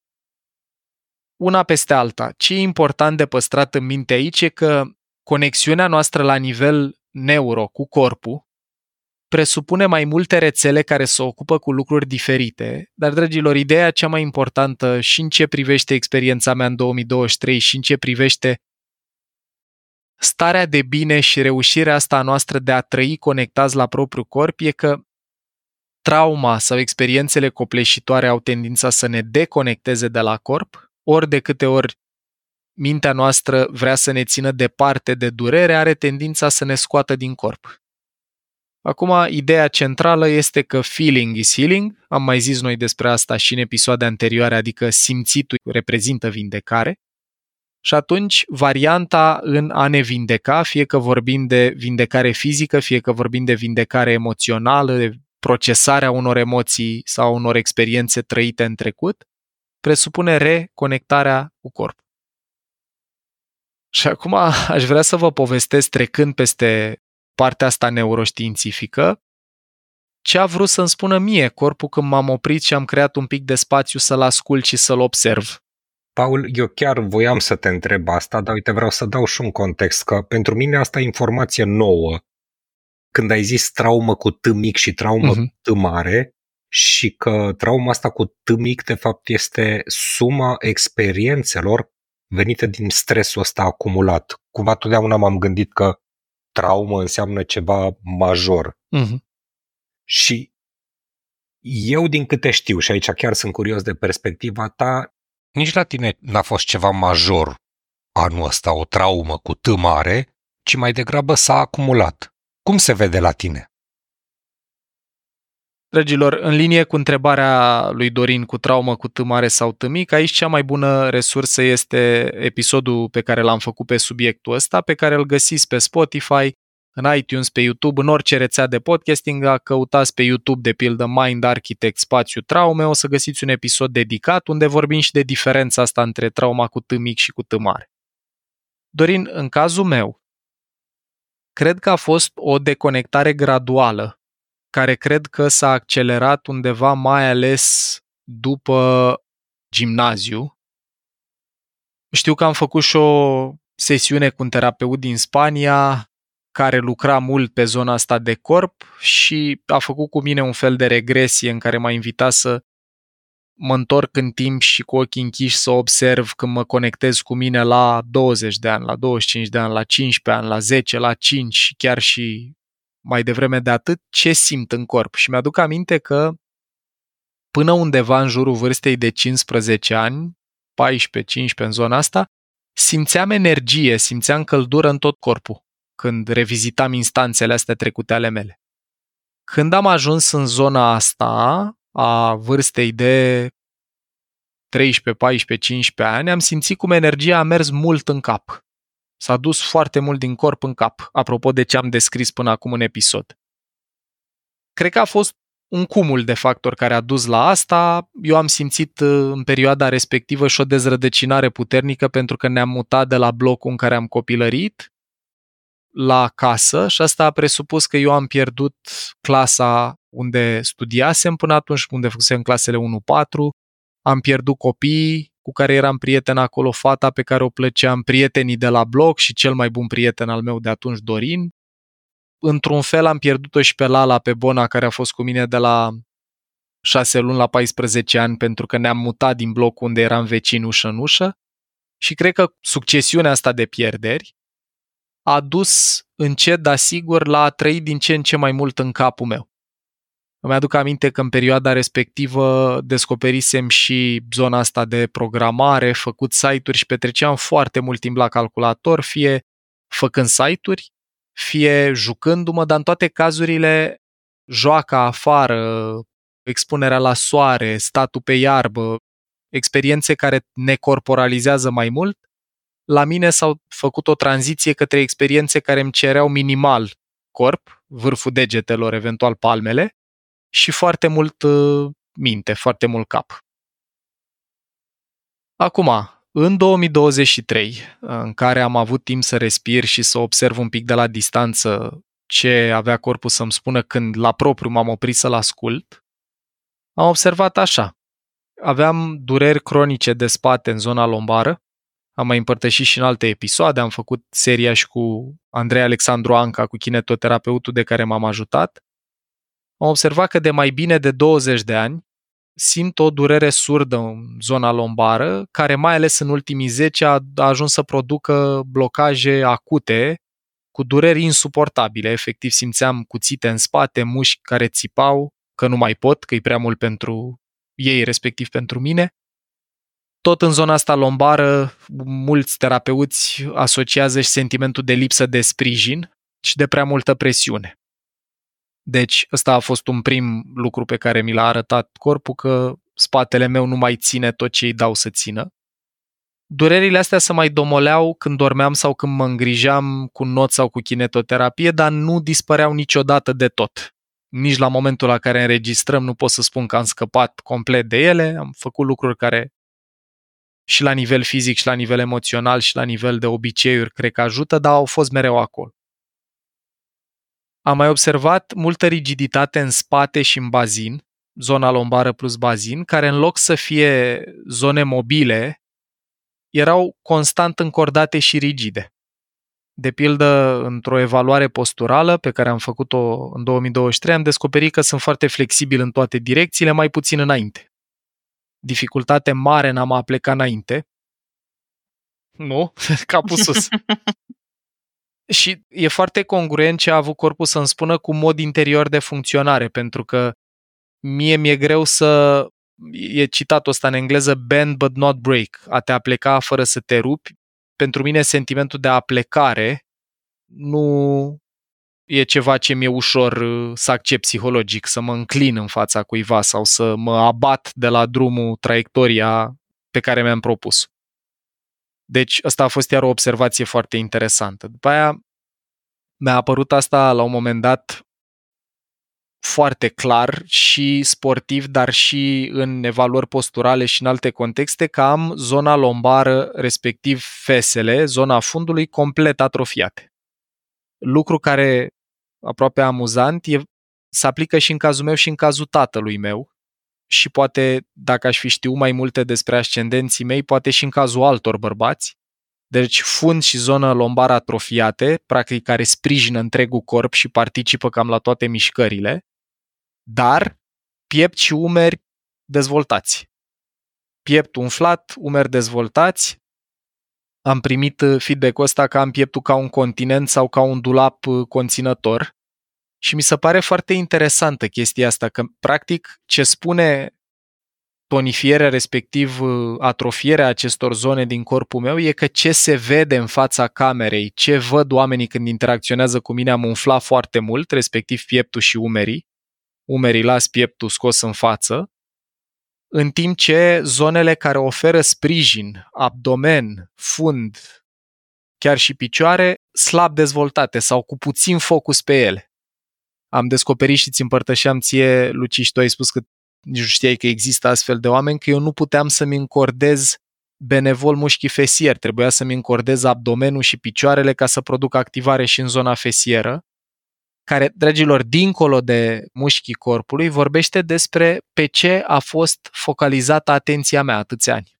Una peste alta. Ce e important de păstrat în minte aici e că conexiunea noastră la nivel neuro cu corpul presupune mai multe rețele care se ocupă cu lucruri diferite, dar, dragilor, ideea cea mai importantă și în ce privește experiența mea în două mii douăzeci și trei și în ce privește starea de bine și reușirea asta a noastră de a trăi conectați la propriul corp e că trauma sau experiențele copleșitoare au tendința să ne deconecteze de la corp, ori de câte ori mintea noastră vrea să ne țină departe de durere, are tendința să ne scoată din corp. Acum, ideea centrală este că feeling is healing, am mai zis noi despre asta și în episoade anterioare, adică simțitul reprezintă vindecare. Și atunci, varianta în a ne vindeca, fie că vorbim de vindecare fizică, fie că vorbim de vindecare emoțională, de procesarea unor emoții sau unor experiențe trăite în trecut, presupune reconectarea cu corpul. Și acum aș vrea să vă povestesc, trecând peste partea asta neuroștiințifică, ce a vrut să-mi spună mie corpul când m-am oprit și am creat un pic de spațiu să-l ascult și să-l observ. Paul, eu chiar voiam să te întreb asta, dar uite, vreau să dau și un context, că pentru mine asta e informație nouă. Când ai zis traumă cu T mic și traumă uh-huh. cu T mare, și că trauma asta cu T mic, de fapt, este suma experiențelor venite din stresul ăsta acumulat. Cumva totdeauna m-am gândit că traumă înseamnă ceva major. Uh-huh. Și eu, din câte știu, și aici chiar sunt curios de perspectiva ta, nici la tine n-a fost ceva major anul ăsta, o traumă cu T mare, ci mai degrabă s-a acumulat. Cum se vede la tine? Dragilor, în linie cu întrebarea lui Dorin cu traumă cu T mare sau T mic, aici cea mai bună resursă este episodul pe care l-am făcut pe subiectul ăsta, pe care îl găsiți pe Spotify, în iTunes, pe YouTube, în orice rețea de podcasting. Dacă căutați pe YouTube, de pildă, Mind Architect spațiu traume, o să găsiți un episod dedicat unde vorbim și de diferența asta între trauma cu T mic și cu T mare. Dorin, în cazul meu, cred că a fost o deconectare graduală, care cred că s-a accelerat undeva mai ales după gimnaziu. Știu că am făcut și o sesiune cu un terapeut din Spania care lucra mult pe zona asta de corp și a făcut cu mine un fel de regresie în care m-a invitat să mă întorc în timp și cu ochii închiși să observ când mă conectez cu mine la douăzeci de ani, la douăzeci și cinci de ani, la cincisprezece ani, la zece, la cinci și chiar și mai devreme de atât, ce simt în corp. Și mi-aduc aminte că până undeva în jurul vârstei de cincisprezece ani, paisprezece cincisprezece în zona asta, simțeam energie, simțeam căldură în tot corpul când revizitam instanțele astea trecute ale mele. Când am ajuns în zona asta, a vârstei de treisprezece, paisprezece, cincisprezece ani, am simțit cum energia a mers mult în cap. S-a dus foarte mult din corp în cap, apropo de ce am descris până acum în episod. Cred că a fost un cumul de factori care a dus la asta. Eu am simțit în perioada respectivă și o dezrădăcinare puternică pentru că ne-am mutat de la blocul în care am copilărit la casă și asta a presupus că eu am pierdut clasa unde studiasem până atunci, unde făcusem clasele unu patru, am pierdut copiii cu care eram prieten acolo, fata pe care o plăceam, prietenii de la bloc și cel mai bun prieten al meu de atunci, Dorin. Într-un fel am pierdut-o și pe Lala, pe Bona, care a fost cu mine de la șase luni la paisprezece ani, pentru că ne-am mutat din bloc unde eram vecini ușă în ușă. Și cred că succesiunea asta de pierderi a dus încet, dar sigur, la a trăi din ce în ce mai mult în capul meu. Îmi aduc aminte că în perioada respectivă descoperisem și zona asta de programare, făcut site-uri și petreceam foarte mult timp la calculator, fie făcând site-uri, fie jucându-mă, dar în toate cazurile joaca afară, expunerea la soare, statul pe iarbă, experiențe care ne corporalizează mai mult, la mine s-au făcut o tranziție către experiențe care îmi cereau minimal corp, vârful degetelor, eventual palmele, și foarte mult uh, minte, foarte mult cap. Acum, în două mii douăzeci și trei, în care am avut timp să respir și să observ un pic de la distanță ce avea corpul să-mi spună când la propriu m-am oprit să-l ascult, am observat așa. Aveam dureri cronice de spate în zona lombară, am mai împărtășit și în alte episoade, am făcut seria și cu Andrei Alexandru Anca, cu kinetoterapeutul de care m-am ajutat. Am observat că de mai bine de douăzeci de ani simt o durere surdă în zona lombară, care mai ales în ultimii zece a, a ajuns să producă blocaje acute, cu dureri insuportabile. Efectiv simțeam cuțite în spate, mușchi care țipau, că nu mai pot, că e prea mult pentru ei, respectiv pentru mine. Tot în zona asta lombară, mulți terapeuți asociază și sentimentul de lipsă de sprijin și de prea multă presiune. Deci ăsta a fost un prim lucru pe care mi l-a arătat corpul, că spatele meu nu mai ține tot ce îi dau să țină. Durerile astea se mai domoleau când dormeam sau când mă îngrijeam cu not sau cu kinetoterapie, dar nu dispăreau niciodată de tot. Nici la momentul la care înregistrăm nu pot să spun că am scăpat complet de ele, am făcut lucruri care și la nivel fizic și la nivel emoțional și la nivel de obiceiuri cred că ajută, dar au fost mereu acolo. Am mai observat multă rigiditate în spate și în bazin, zona lombară plus bazin, care în loc să fie zone mobile, erau constant încordate și rigide. De pildă, într-o evaluare posturală pe care am făcut-o în două mii douăzeci și trei, am descoperit că sunt foarte flexibil în toate direcțiile, mai puțin înainte. Dificultate mare în a mă apleca înainte. Nu? Capul sus. Și e foarte congruent ce a avut corpul să-mi spună cu mod interior de funcționare, pentru că mie mi-e greu să, e citatul ăsta în engleză, bend but not break, a te apleca fără să te rupi. Pentru mine sentimentul de aplecare nu e ceva ce mi-e ușor să accept psihologic, să mă înclin în fața cuiva sau să mă abat de la drumul, traiectoria pe care mi-am propus. Deci asta a fost iar o observație foarte interesantă. După aia mi-a apărut asta la un moment dat foarte clar și sportiv, dar și în evaluări posturale și în alte contexte, că am zona lombară, respectiv fesele, zona fundului, complet atrofiate. Lucru care, aproape amuzant, e, se aplică și în cazul meu și în cazul tatălui meu și poate, dacă aș fi știut mai multe despre ascendenții mei, poate și în cazul altor bărbați. Deci fund și zonă lombară atrofiate, practic care sprijină întregul corp și participă cam la toate mișcările, dar piept și umeri dezvoltați. Piept umflat, umeri dezvoltați. Am primit feedback-ul ăsta că am pieptul ca un continent sau ca un dulap conținător și mi se pare foarte interesantă chestia asta, că practic ce spune tonifierea, respectiv atrofierea acestor zone din corpul meu, e că ce se vede în fața camerei, ce văd oamenii când interacționează cu mine, am umflat foarte mult, respectiv pieptul și umerii, umerii las, pieptul scos în față, în timp ce zonele care oferă sprijin, abdomen, fund, chiar și picioare, slab dezvoltate sau cu puțin focus pe ele. Am descoperit și ți împărtășeam ție, Luci, și tu ai spus că nici nu știai că există astfel de oameni, că eu nu puteam să-mi încordez benevol mușchii fesier, trebuia să-mi încordez abdomenul și picioarele ca să produc activare și în zona fesieră, care, dragilor, dincolo de mușchii corpului, vorbește despre pe ce a fost focalizată atenția mea atâția ani.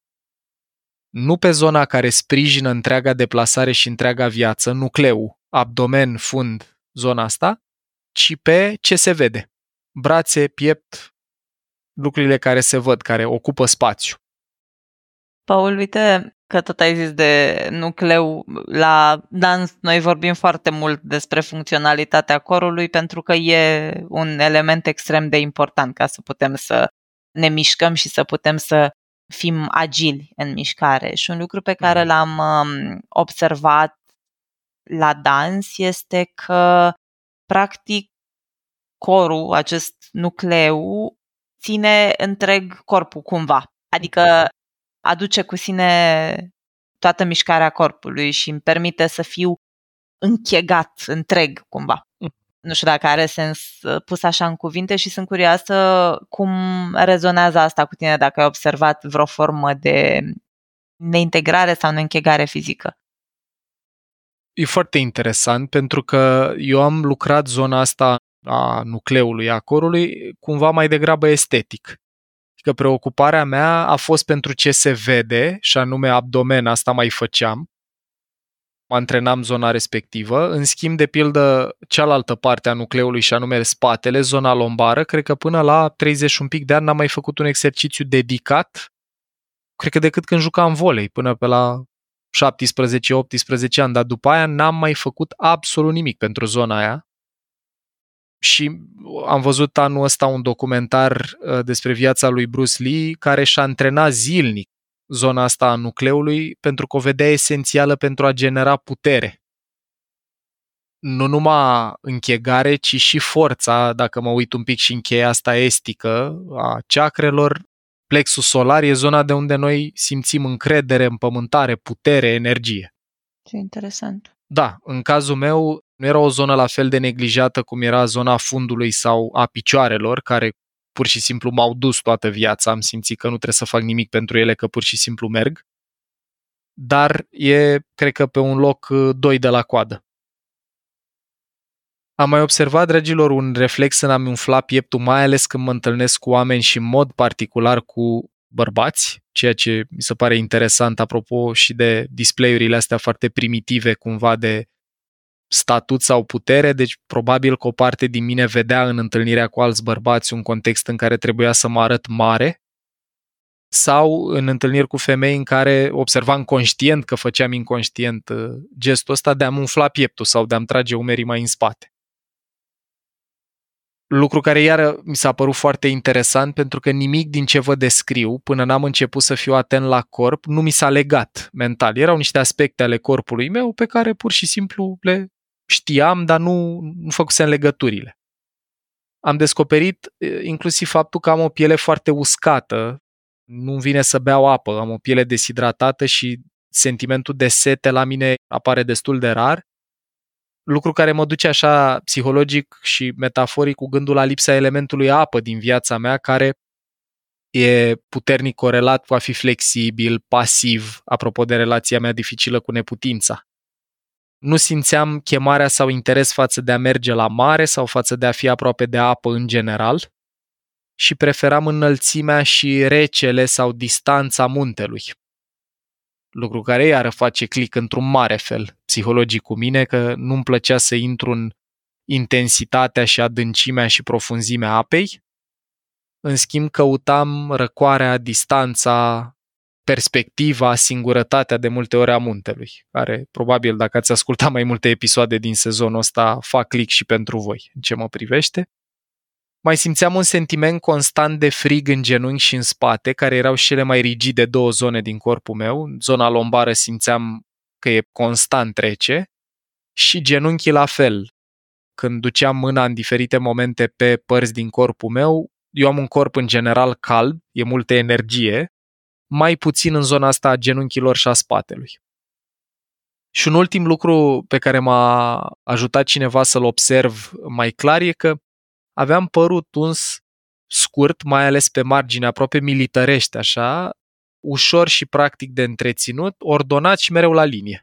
Nu pe zona care sprijină întreaga deplasare și întreaga viață, nucleul, abdomen, fund, zona asta, ci pe ce se vede. Brațe, piept, lucrurile care se văd, care ocupă spațiu. Paul, uite că tot ai zis de nucleu, la dans noi vorbim foarte mult despre funcționalitatea corului pentru că e un element extrem de important ca să putem să ne mișcăm și să putem să fim agili în mișcare. Și un lucru pe care l-am observat la dans este că practic corul, acest nucleu, ține întreg corpul cumva. Adică aduce cu sine toată mișcarea corpului și îmi permite să fiu închegat întreg cumva. Nu știu dacă are sens pus așa în cuvinte și sunt curioasă cum rezonează asta cu tine, dacă ai observat vreo formă de neintegrare sau neînchegare fizică. E foarte interesant pentru că eu am lucrat zona asta a nucleului, a corului, cumva mai degrabă estetic. Că preocuparea mea a fost pentru ce se vede, și anume abdomen, asta mai făceam. Mă antrenam zona respectivă. În schimb, de pildă, cealaltă parte a nucleului, și anume spatele, zona lombară, cred că până la treizeci și un pic de ani n-am mai făcut un exercițiu dedicat, cred că decât când jucam volei, până pe la șaptesprezece optsprezece ani, dar după aia n-am mai făcut absolut nimic pentru zona aia. Și am văzut anul ăsta un documentar despre viața lui Bruce Lee, care și-a antrenat zilnic zona asta a nucleului pentru că o vedea esențială pentru a genera putere. Nu numai închegare, ci și forța, dacă mă uit un pic și în cheia asta estică a chakrelor, plexul solar e zona de unde noi simțim încredere, împământare, putere, energie. Ce interesant. Da, în cazul meu nu era o zonă la fel de neglijată cum era zona fundului sau a picioarelor, care pur și simplu m-au dus toată viața, am simțit că nu trebuie să fac nimic pentru ele, că pur și simplu merg. Dar e, cred că, pe un loc doi de la coadă. Am mai observat, dragilor, un reflex în a-mi umfla pieptul, mai ales când mă întâlnesc cu oameni și în mod particular cu bărbați, ceea ce mi se pare interesant apropo și de display-urile astea foarte primitive, cumva de statut sau putere, deci probabil că o parte din mine vedea în întâlnirea cu alți bărbați un context în care trebuia să mă arăt mare, sau în întâlniri cu femei în care observam conștient că făceam inconștient gestul ăsta de a-mi umfla pieptul sau de a-mi trage umerii mai în spate. Lucru care iară mi s-a părut foarte interesant pentru că nimic din ce vă descriu, până n-am început să fiu atent la corp, nu mi s-a legat mental. Erau niște aspecte ale corpului meu pe care pur și simplu le știam, dar nu, nu făcusem legăturile. Am descoperit inclusiv faptul că am o piele foarte uscată, nu-mi vine să beau apă, am o piele deshidratată și sentimentul de sete la mine apare destul de rar, lucru care mă duce așa psihologic și metaforic cu gândul la lipsa elementului apă din viața mea, care e puternic corelat cu a fi flexibil, pasiv, apropo de relația mea dificilă cu neputința. Nu simțeam chemarea sau interes față de a merge la mare sau față de a fi aproape de apă în general și preferam înălțimea și recele sau distanța muntelui. Lucru care iară face click într-un mare fel psihologic cu mine, că nu-mi plăcea să intru în intensitatea și adâncimea și profunzimea apei. În schimb, căutam răcoarea, distanța, perspectiva, singurătatea de multe ori a muntelui, care probabil, dacă ați ascultat mai multe episoade din sezonul ăsta, fac click și pentru voi, în ce mă privește. Mai simțeam un sentiment constant de frig în genunchi și în spate, care erau cele mai rigide două zone din corpul meu. Zona lombară simțeam că e constant rece și genunchii la fel. Când duceam mâna în diferite momente pe părți din corpul meu, eu am un corp în general cald, e multă energie, mai puțin în zona asta a genunchilor și a spatelui. Și un ultim lucru pe care m-a ajutat cineva să-l observ mai clar e că aveam părul tuns scurt, mai ales pe margine, aproape militărește, așa, ușor și practic de întreținut, ordonat și mereu la linie.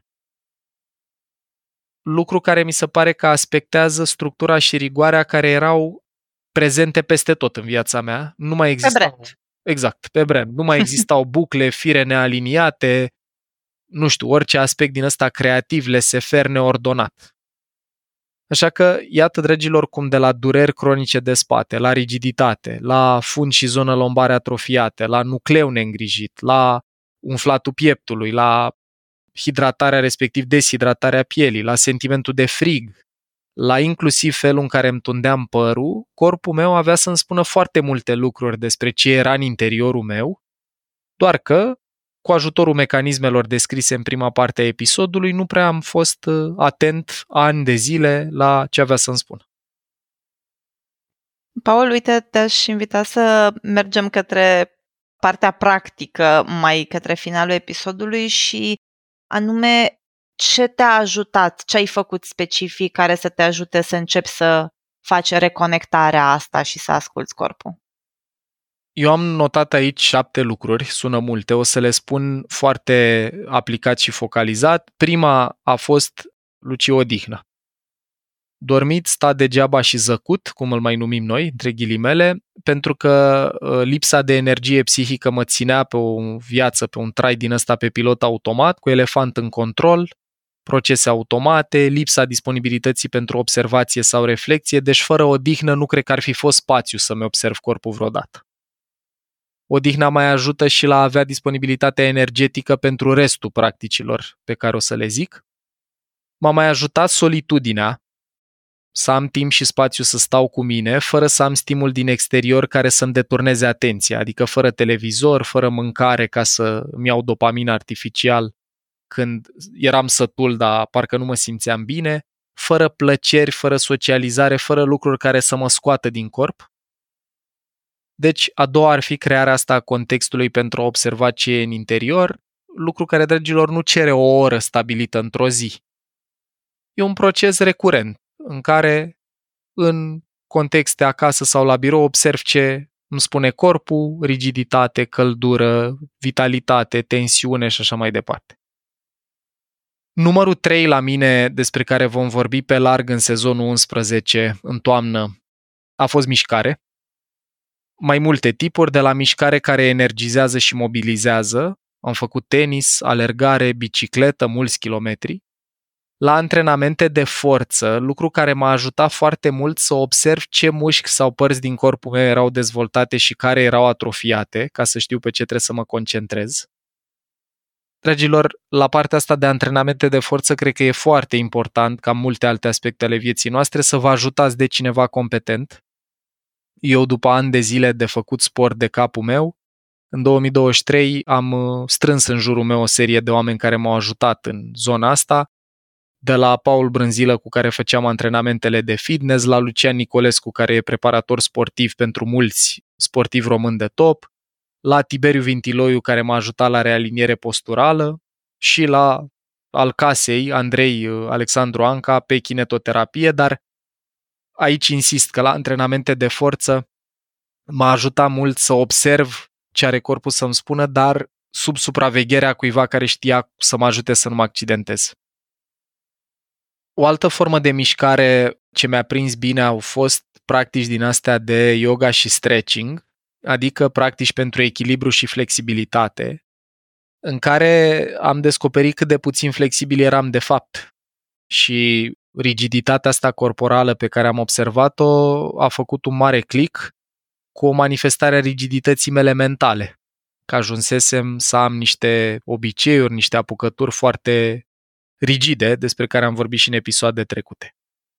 Lucru care mi se pare că aspectează structura și rigoarea care erau prezente peste tot în viața mea. Nu mai existau... Pe brand. Exact, pe brand. Nu mai existau bucle, fire nealiniate, nu știu, orice aspect din ăsta creativ, lesefer, neordonat. Așa că, iată, dragilor, cum de la dureri cronice de spate, la rigiditate, la fund și zonă lombare atrofiate, la nucleu neîngrijit, la umflatul pieptului, la hidratarea, respectiv deshidratarea pielii, la sentimentul de frig, la inclusiv felul în care îmi tundeam părul, corpul meu avea să-mi spună foarte multe lucruri despre ce era în interiorul meu, doar că, cu ajutorul mecanismelor descrise în prima parte a episodului, nu prea am fost atent ani de zile la ce avea să-mi spună. Paul, uite, te-aș invita să mergem către partea practică, mai către finalul episodului și anume ce te-a ajutat, ce ai făcut specific care să te ajute să începi să faci reconectarea asta și să asculți corpul. Eu am notat aici șapte lucruri, sună multe, o să le spun foarte aplicat și focalizat. Prima a fost, Luci, odihnă. Dormit, stat degeaba și zăcut, cum îl mai numim noi, între ghilimele, pentru că lipsa de energie psihică mă ținea pe o viață, pe un trai din ăsta pe pilot automat, cu elefant în control, procese automate, lipsa disponibilității pentru observație sau reflexie, deci fără odihnă nu cred că ar fi fost spațiu să-mi observ corpul vreodată. Odihna mai ajută și la a avea disponibilitatea energetică pentru restul practicilor pe care o să le zic. M-a mai ajutat solitudinea, să am timp și spațiu să stau cu mine, fără să am stimul din exterior care să-mi deturneze atenția, adică fără televizor, fără mâncare ca să îmi iau dopamină artificial când eram sătul, dar parcă nu mă simțeam bine, fără plăceri, fără socializare, fără lucruri care să mă scoată din corp. Deci, a doua ar fi crearea asta a contextului pentru a observa ce e în interior, lucru care, dragilor, nu cere o oră stabilită într-o zi. E un proces recurent în care, în contexte acasă sau la birou, observ ce îmi spune corpul, rigiditate, căldură, vitalitate, tensiune și așa mai departe. Numărul trei la mine, despre care vom vorbi pe larg în sezonul unsprezece, în toamnă, a fost mișcare. Mai multe tipuri, de la mișcare care energizează și mobilizează, am făcut tenis, alergare, bicicletă, mulți kilometri, la antrenamente de forță, lucru care m-a ajutat foarte mult să observ ce mușchi sau părți din corpul meu erau dezvoltate și care erau atrofiate, ca să știu pe ce trebuie să mă concentrez. Dragilor, la partea asta de antrenamente de forță, cred că e foarte important, ca multe alte aspecte ale vieții noastre, să vă ajutați de cineva competent. Eu, după ani de zile de făcut sport de capul meu, în două mii douăzeci și trei am strâns în jurul meu o serie de oameni care m-au ajutat în zona asta, de la Paul Brânzilă, cu care făceam antrenamentele de fitness, la Lucian Nicolescu, care e preparator sportiv pentru mulți sportivi români de top, la Tiberiu Vintiloiu, care m-a ajutat la realiniere posturală, și la al casei, Andrei Alexandru Anca, pe kinetoterapie, dar aici insist că la antrenamente de forță m-a ajutat mult să observ ce are corpul să-mi spună, dar sub supravegherea cuiva care știa să mă ajute să nu mă accidentez. O altă formă de mișcare ce mi-a prins bine au fost practici din astea de yoga și stretching, adică practici pentru echilibru și flexibilitate, în care am descoperit cât de puțin flexibil eram de fapt. Și rigiditatea asta corporală pe care am observat-o a făcut un mare click cu o manifestare a rigidității mele mentale, că ajunsesem să am niște obiceiuri, niște apucături foarte rigide, despre care am vorbit și în episoade trecute.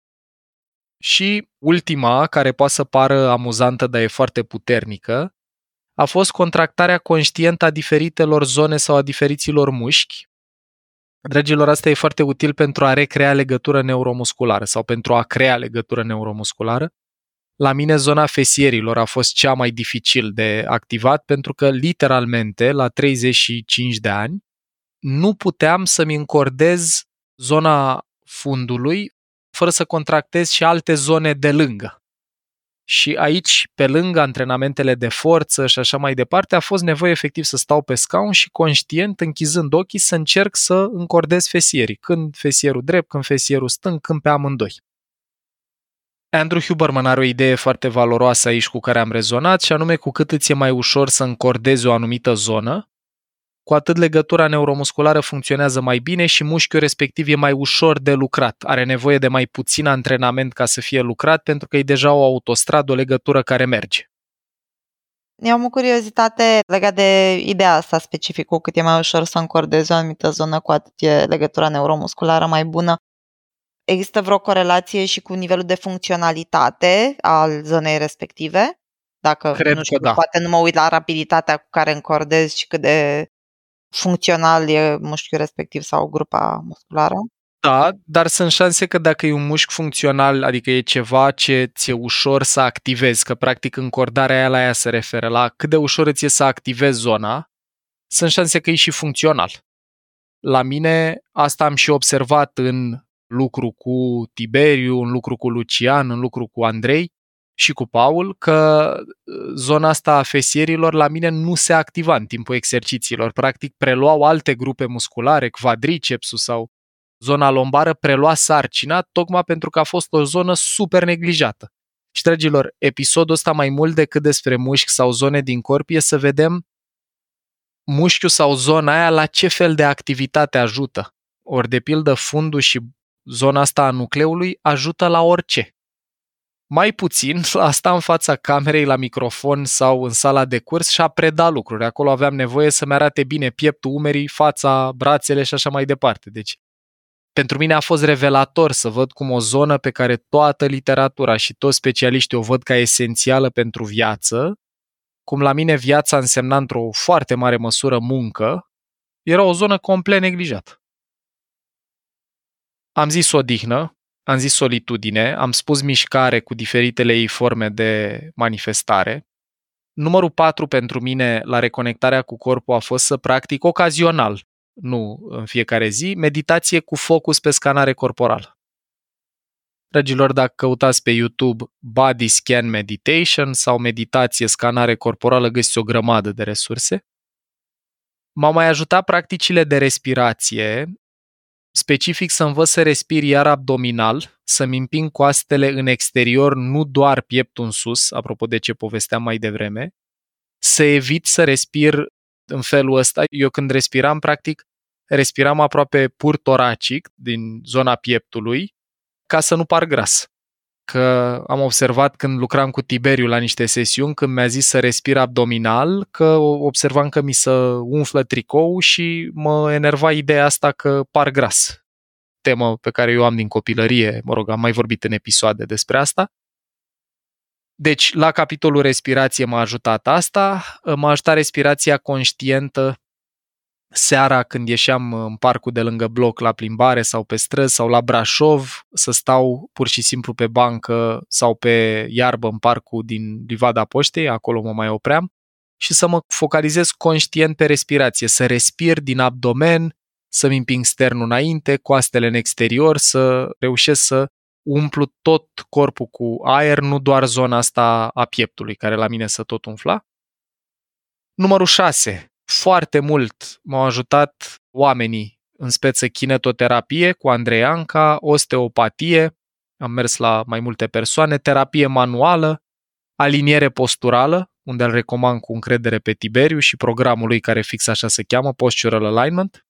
Și ultima, care poate să pară amuzantă, dar e foarte puternică, a fost contractarea conștientă a diferitelor zone sau a diferiților mușchi. Dragilor, asta e foarte util pentru a recrea legătură neuromusculară sau pentru a crea legătură neuromusculară. La mine zona fesierilor a fost cea mai dificil de activat pentru că literalmente la treizeci și cinci de ani nu puteam să-mi încordez zona fundului fără să contractez și alte zone de lângă. Și aici, pe lângă antrenamentele de forță și așa mai departe, a fost nevoie efectiv să stau pe scaun și conștient, închizând ochii, să încerc să încordez fesierii. Când fesierul drept, când fesierul stâng, când pe amândoi. Andrew Huberman are o idee foarte valoroasă aici cu care am rezonat, și anume cu cât îți e mai ușor să încordezi o anumită zonă, cu atât legătura neuromusculară funcționează mai bine și mușchiul respectiv e mai ușor de lucrat. Are nevoie de mai puțin antrenament ca să fie lucrat pentru că e deja o autostradă, o legătură care merge. Eu am o curiozitate legat de ideea asta specific, cu cât e mai ușor să încordezi o anumită zonă, cu atât e legătura neuromusculară mai bună. Există vreo corelație și cu nivelul de funcționalitate al zonei respective? Dacă, Cred nu știu, că da. poate nu mă uit la rapiditatea cu care încordezi și cât de funcțional e mușchiul respectiv sau grupa musculară? Da, dar sunt șanse că dacă e un mușchi funcțional, adică e ceva ce ți-e ușor să activezi, că practic încordarea aia la ea se referă, la cât de ușor îți e să activezi zona, sunt șanse că e și funcțional. La mine asta am și observat în lucru cu Tiberiu, în lucru cu Lucian, în lucru cu Andrei și cu Paul, că zona asta a fesierilor la mine nu se activa în timpul exercițiilor. Practic preluau alte grupe musculare, quadricepsul sau zona lombară prelua sarcina, tocmai pentru că a fost o zonă super neglijată. Și, dragilor, episodul ăsta mai mult decât despre mușchi sau zone din corp e să vedem mușchiul sau zona aia la ce fel de activitate ajută. Ori, de pildă, fundul și zona asta a nucleului ajută la orice. Mai puțin la asta în fața camerei, la microfon sau în sala de curs și a preda lucruri. Acolo aveam nevoie să-mi arate bine pieptul, umerii, fața, brațele și așa mai departe. Deci, pentru mine a fost revelator să văd cum o zonă pe care toată literatura și toți specialiștii o văd ca esențială pentru viață, cum la mine viața însemna într-o foarte mare măsură muncă, era o zonă complet neglijată. Am zis odihnă, am zis solitudine, am spus mișcare cu diferitele ei forme de manifestare. Numărul patru pentru mine la reconectarea cu corpul a fost să practic ocazional, nu în fiecare zi, meditație cu focus pe scanare corporală. Dragilor, dacă căutați pe YouTube Body Scan Meditation sau meditație scanare corporală, găsiți o grămadă de resurse. M-au mai ajutat practicile de respirație, specific să învăț să respir iar abdominal, să-mi împing coastele în exterior, nu doar pieptul în sus, apropo de ce povesteam mai devreme, să evit să respir în felul ăsta. Eu când respiram, practic, respiram aproape pur toracic din zona pieptului ca să nu par gras. Că am observat când lucram cu Tiberiu la niște sesiuni, când mi-a zis să respir abdominal, că observam că mi se umflă tricou și mă enerva ideea asta că par gras. Temă pe care eu am din copilărie, mă rog, am mai vorbit în episoade despre asta. Deci, la capitolul respirație m-a ajutat asta, m-a ajutat respirația conștientă seara când ieșeam în parcul de lângă bloc la plimbare sau pe străzi sau la Brașov, să stau pur și simplu pe bancă sau pe iarbă în parcul din Livada Poștei, acolo mă mai opream, și să mă focalizez conștient pe respirație, să respir din abdomen, să-mi împing sternul înainte, coastele în exterior, să reușesc să umplu tot corpul cu aer, nu doar zona asta a pieptului, care la mine să tot umfla. Numărul șase. Foarte mult m-au ajutat oamenii în speță kinetoterapie cu Andrei Anca, osteopatie, am mers la mai multe persoane, terapie manuală, aliniere posturală, unde îl recomand cu încredere pe Tiberiu și programul lui care fix așa se cheamă, Postural Alignment.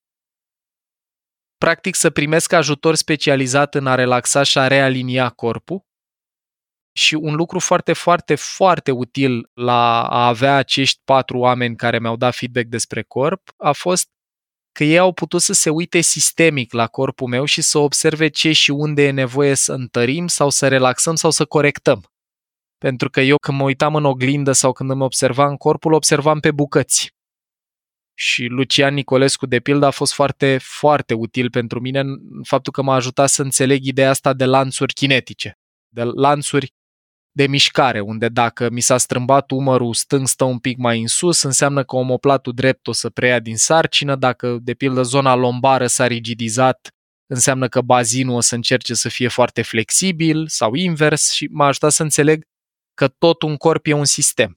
Practic să primesc ajutor specializat în a relaxa și a realinia corpul. Și un lucru foarte, foarte, foarte util la a avea acești patru oameni care mi-au dat feedback despre corp a fost că ei au putut să se uite sistemic la corpul meu și să observe ce și unde e nevoie să întărim sau să relaxăm sau să corectăm. Pentru că eu când mă uitam în oglindă sau când îmi observam corpul, observam pe bucăți. Și Lucian Nicolescu, de pildă, a fost foarte, foarte util pentru mine în faptul că m-a ajutat să înțeleg ideea asta de lanțuri kinetice, de lanțuri de mișcare, unde dacă mi s-a strâmbat umărul stâng stă un pic mai în sus, înseamnă că omoplatul drept o să preia din sarcină, dacă, de pildă, zona lombară s-a rigidizat, înseamnă că bazinul o să încerce să fie foarte flexibil sau invers și m-a ajutat să înțeleg că tot un corp e un sistem.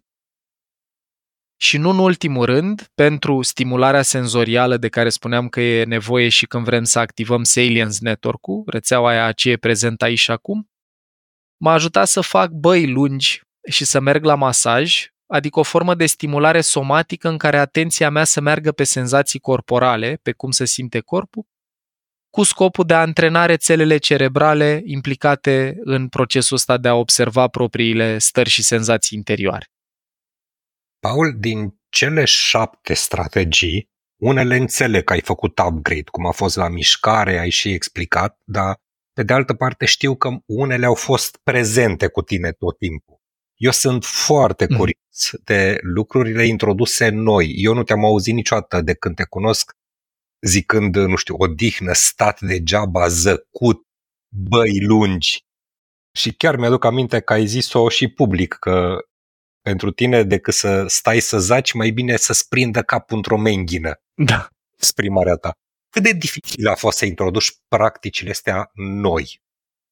Și nu în ultimul rând, pentru stimularea senzorială de care spuneam că e nevoie și când vrem să activăm Salience Network-ul, rețeaua aia ce e prezentă aici și acum, m-a ajutat să fac băi lungi și să merg la masaj, adică o formă de stimulare somatică în care atenția mea să meargă pe senzații corporale, pe cum se simte corpul, cu scopul de a antrena rețelele cerebrale implicate în procesul ăsta de a observa propriile stări și senzații interioare. Paul, din cele șapte strategii, unele înțeleg că ai făcut upgrade, cum a fost la mișcare, ai și explicat, dar pe de altă parte știu că unele au fost prezente cu tine tot timpul. Eu sunt foarte curios mm. de lucrurile introduse noi. Eu nu te-am auzit niciodată de când te cunosc zicând, nu știu, odihnă, stat degeaba, zăcut, băi lungi. Și chiar mi-aduc aminte că ai zis-o și public, că pentru tine, decât să stai să zaci, mai bine să-ți prindă capul într-o menghină. Da. Exprimarea ta. Cât de dificil a fost să introduci practicile astea noi?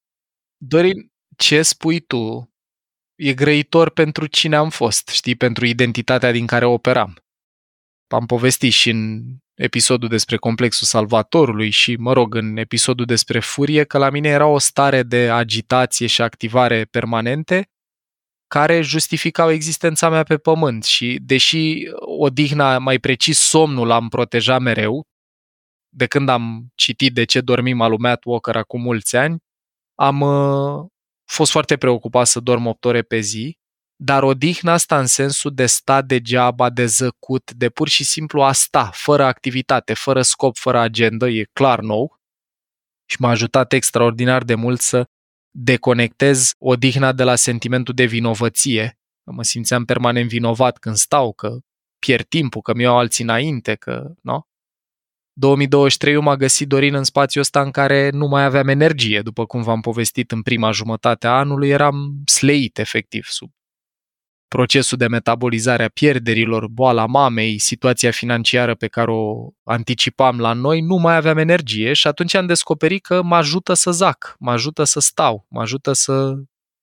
Dorin, ce spui tu e grăitor pentru cine am fost, știi, pentru identitatea din care operam. Am povestit și în episodul despre complexul salvatorului și, mă rog, în episodul despre furie, că la mine era o stare de agitație și activare permanente care justificau existența mea pe pământ și, deși odihna, mai precis somnul, l-am protejat mereu, de când am citit De ce dormim al lui Matt Walker acum mulți ani, am uh, fost foarte preocupat să dorm opt ore pe zi, dar odihna asta în sensul de sta degeaba, de zăcut, de pur și simplu a sta, fără activitate, fără scop, fără agendă, e clar nou și m-a ajutat extraordinar de mult să deconectez odihna de la sentimentul de vinovăție, că mă simțeam permanent vinovat când stau, că pierd timpul, că mi-au alții înainte, că, nu? două mii douăzeci și trei m-a găsit Dorin în spațiul ăsta în care nu mai aveam energie, după cum v-am povestit în prima jumătate a anului, eram sleit efectiv sub procesul de metabolizare a pierderilor, boala mamei, situația financiară pe care o anticipam la noi, nu mai aveam energie și atunci am descoperit că mă ajută să zac, mă ajută să stau, mă ajută să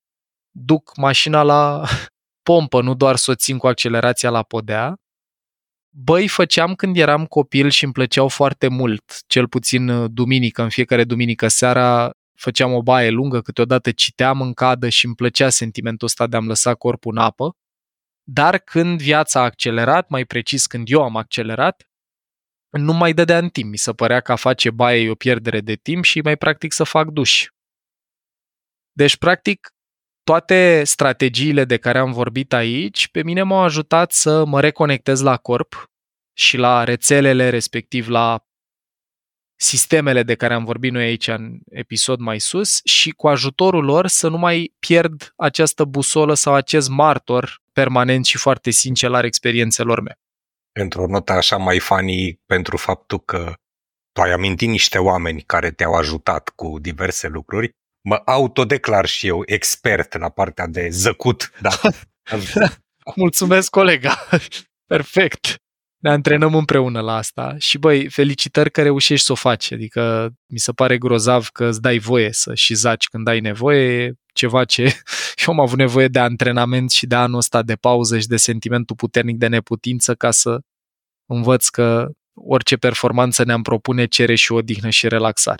duc mașina la pompă, nu doar să o țin cu accelerația la podea. Băi, făceam când eram copil și îmi plăceau foarte mult, cel puțin duminică, în fiecare duminică seara făceam o baie lungă, câteodată citeam în cadă și îmi plăcea sentimentul ăsta de a-mi lăsa corpul în apă, dar când viața a accelerat, mai precis când eu am accelerat, nu mai dădea în timp, mi se părea că a face baie e o pierdere de timp și mai practic să fac duș. Deci, practic, toate strategiile de care am vorbit aici, pe mine m-au ajutat să mă reconectez la corp și la rețelele, respectiv la sistemele de care am vorbit noi aici în episod mai sus și cu ajutorul lor să nu mai pierd această busolă sau acest martor permanent și foarte sincer al experiențelor mele. Într-o notă așa mai funny pentru faptul că tu ai amintit niște oameni care te-au ajutat cu diverse lucruri, mă autodeclar și eu expert la partea de zăcut. Da. Mulțumesc, colega! Perfect! Ne antrenăm împreună la asta și, băi, felicitări că reușești să o faci, adică mi se pare grozav că îți dai voie să și zaci când ai nevoie, e ceva ce eu am avut nevoie de antrenament și de anul ăsta de pauză și de sentimentul puternic de neputință ca să învăț că orice performanță ne-am propune cere și odihnă și relaxare.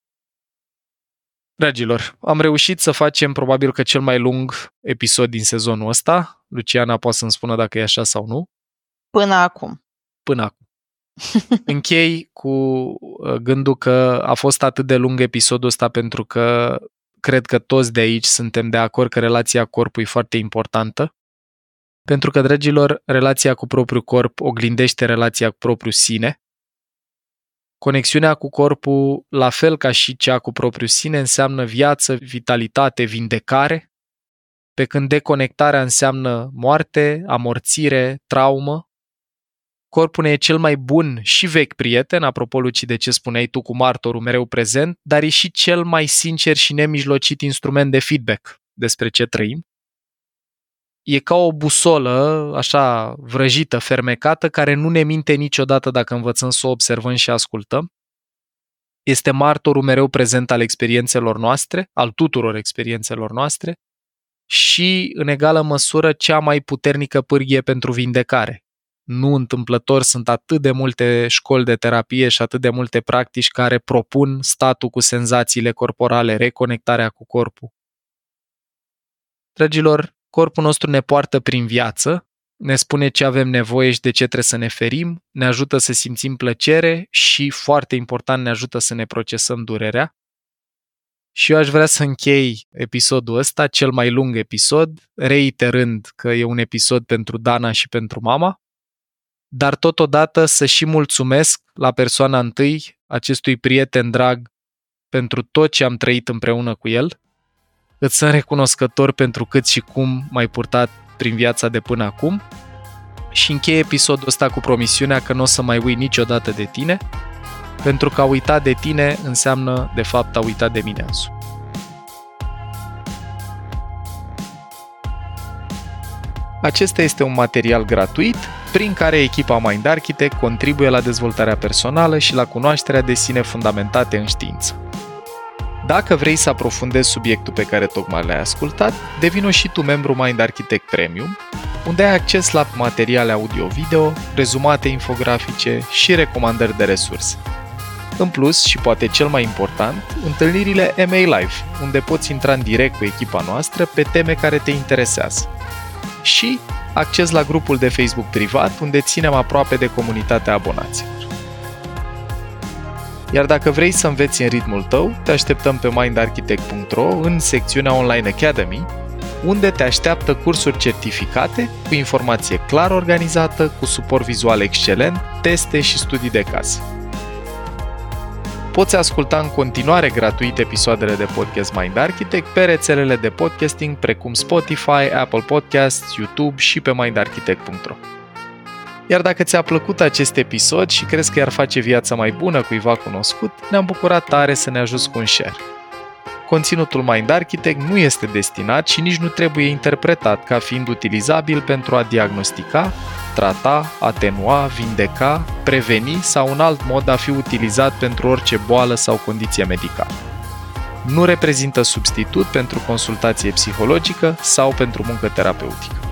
Dragilor, am reușit să facem probabil că cel mai lung episod din sezonul ăsta. Luciana poate să-mi spună dacă e așa sau nu. Până acum. Până acum. Închei cu gândul că a fost atât de lung episodul ăsta pentru că cred că toți de aici suntem de acord că relația corpului e foarte importantă. Pentru că, dragilor, relația cu propriul corp oglindește relația cu propriul sine. Conexiunea cu corpul, la fel ca și cea cu propriul sine, înseamnă viață, vitalitate, vindecare, pe când deconectarea înseamnă moarte, amorțire, traumă. Corpul ne e cel mai bun și vechi prieten, apropo, Luci, de ce spuneai tu cu martorul mereu prezent, dar e și cel mai sincer și nemijlocit instrument de feedback despre ce trăim. E ca o busolă, așa vrăjită, fermecată, care nu ne minte niciodată dacă învățăm să o observăm și ascultăm. Este martorul mereu prezent al experiențelor noastre, al tuturor experiențelor noastre și, în egală măsură, cea mai puternică pârghie pentru vindecare. Nu întâmplător sunt atât de multe școli de terapie și atât de multe practici care propun statul cu senzațiile corporale, reconectarea cu corpul. Dragilor, corpul nostru ne poartă prin viață, ne spune ce avem nevoie și de ce trebuie să ne ferim, ne ajută să simțim plăcere și, foarte important, ne ajută să ne procesăm durerea. Și eu aș vrea să închei episodul ăsta, cel mai lung episod, reiterând că e un episod pentru Dana și pentru mama, dar totodată să și mulțumesc la persoana întâi acestui prieten drag pentru tot ce am trăit împreună cu el. Îți sunt recunoscător pentru cât și cum m-ai purtat prin viața de până acum și închei episodul ăsta cu promisiunea că nu o să mai uit niciodată de tine, pentru că a uita de tine înseamnă, de fapt, a uita de mine însuși. Acesta este un material gratuit prin care echipa Mind Architect contribuie la dezvoltarea personală și la cunoașterea de sine fundamentate în știință. Dacă vrei să aprofundezi subiectul pe care tocmai l-ai ascultat, devino și tu membru Mind Architect Premium, unde ai acces la materiale audio-video, rezumate infografice și recomandări de resurse. În plus, și poate cel mai important, întâlnirile M A Live, unde poți intra în direct cu echipa noastră pe teme care te interesează. Și acces la grupul de Facebook privat, unde ținem aproape de comunitatea abonaților. Iar dacă vrei să înveți în ritmul tău, te așteptăm pe mind architect punct ro în secțiunea Online Academy, unde te așteaptă cursuri certificate, cu informație clar organizată, cu suport vizual excelent, teste și studii de caz. Poți asculta în continuare gratuit episoadele de podcast Mind Architect pe rețelele de podcasting precum Spotify, Apple Podcasts, YouTube și pe mind architect punct ro. Iar dacă ți-a plăcut acest episod și crezi că i-ar face viața mai bună cuiva cunoscut, ne-am bucurat tare să ne ajuți cu un share. Conținutul Mind Architect nu este destinat și nici nu trebuie interpretat ca fiind utilizabil pentru a diagnostica, trata, atenua, vindeca, preveni sau un alt mod a fi utilizat pentru orice boală sau condiție medicală. Nu reprezintă substitut pentru consultație psihologică sau pentru muncă terapeutică.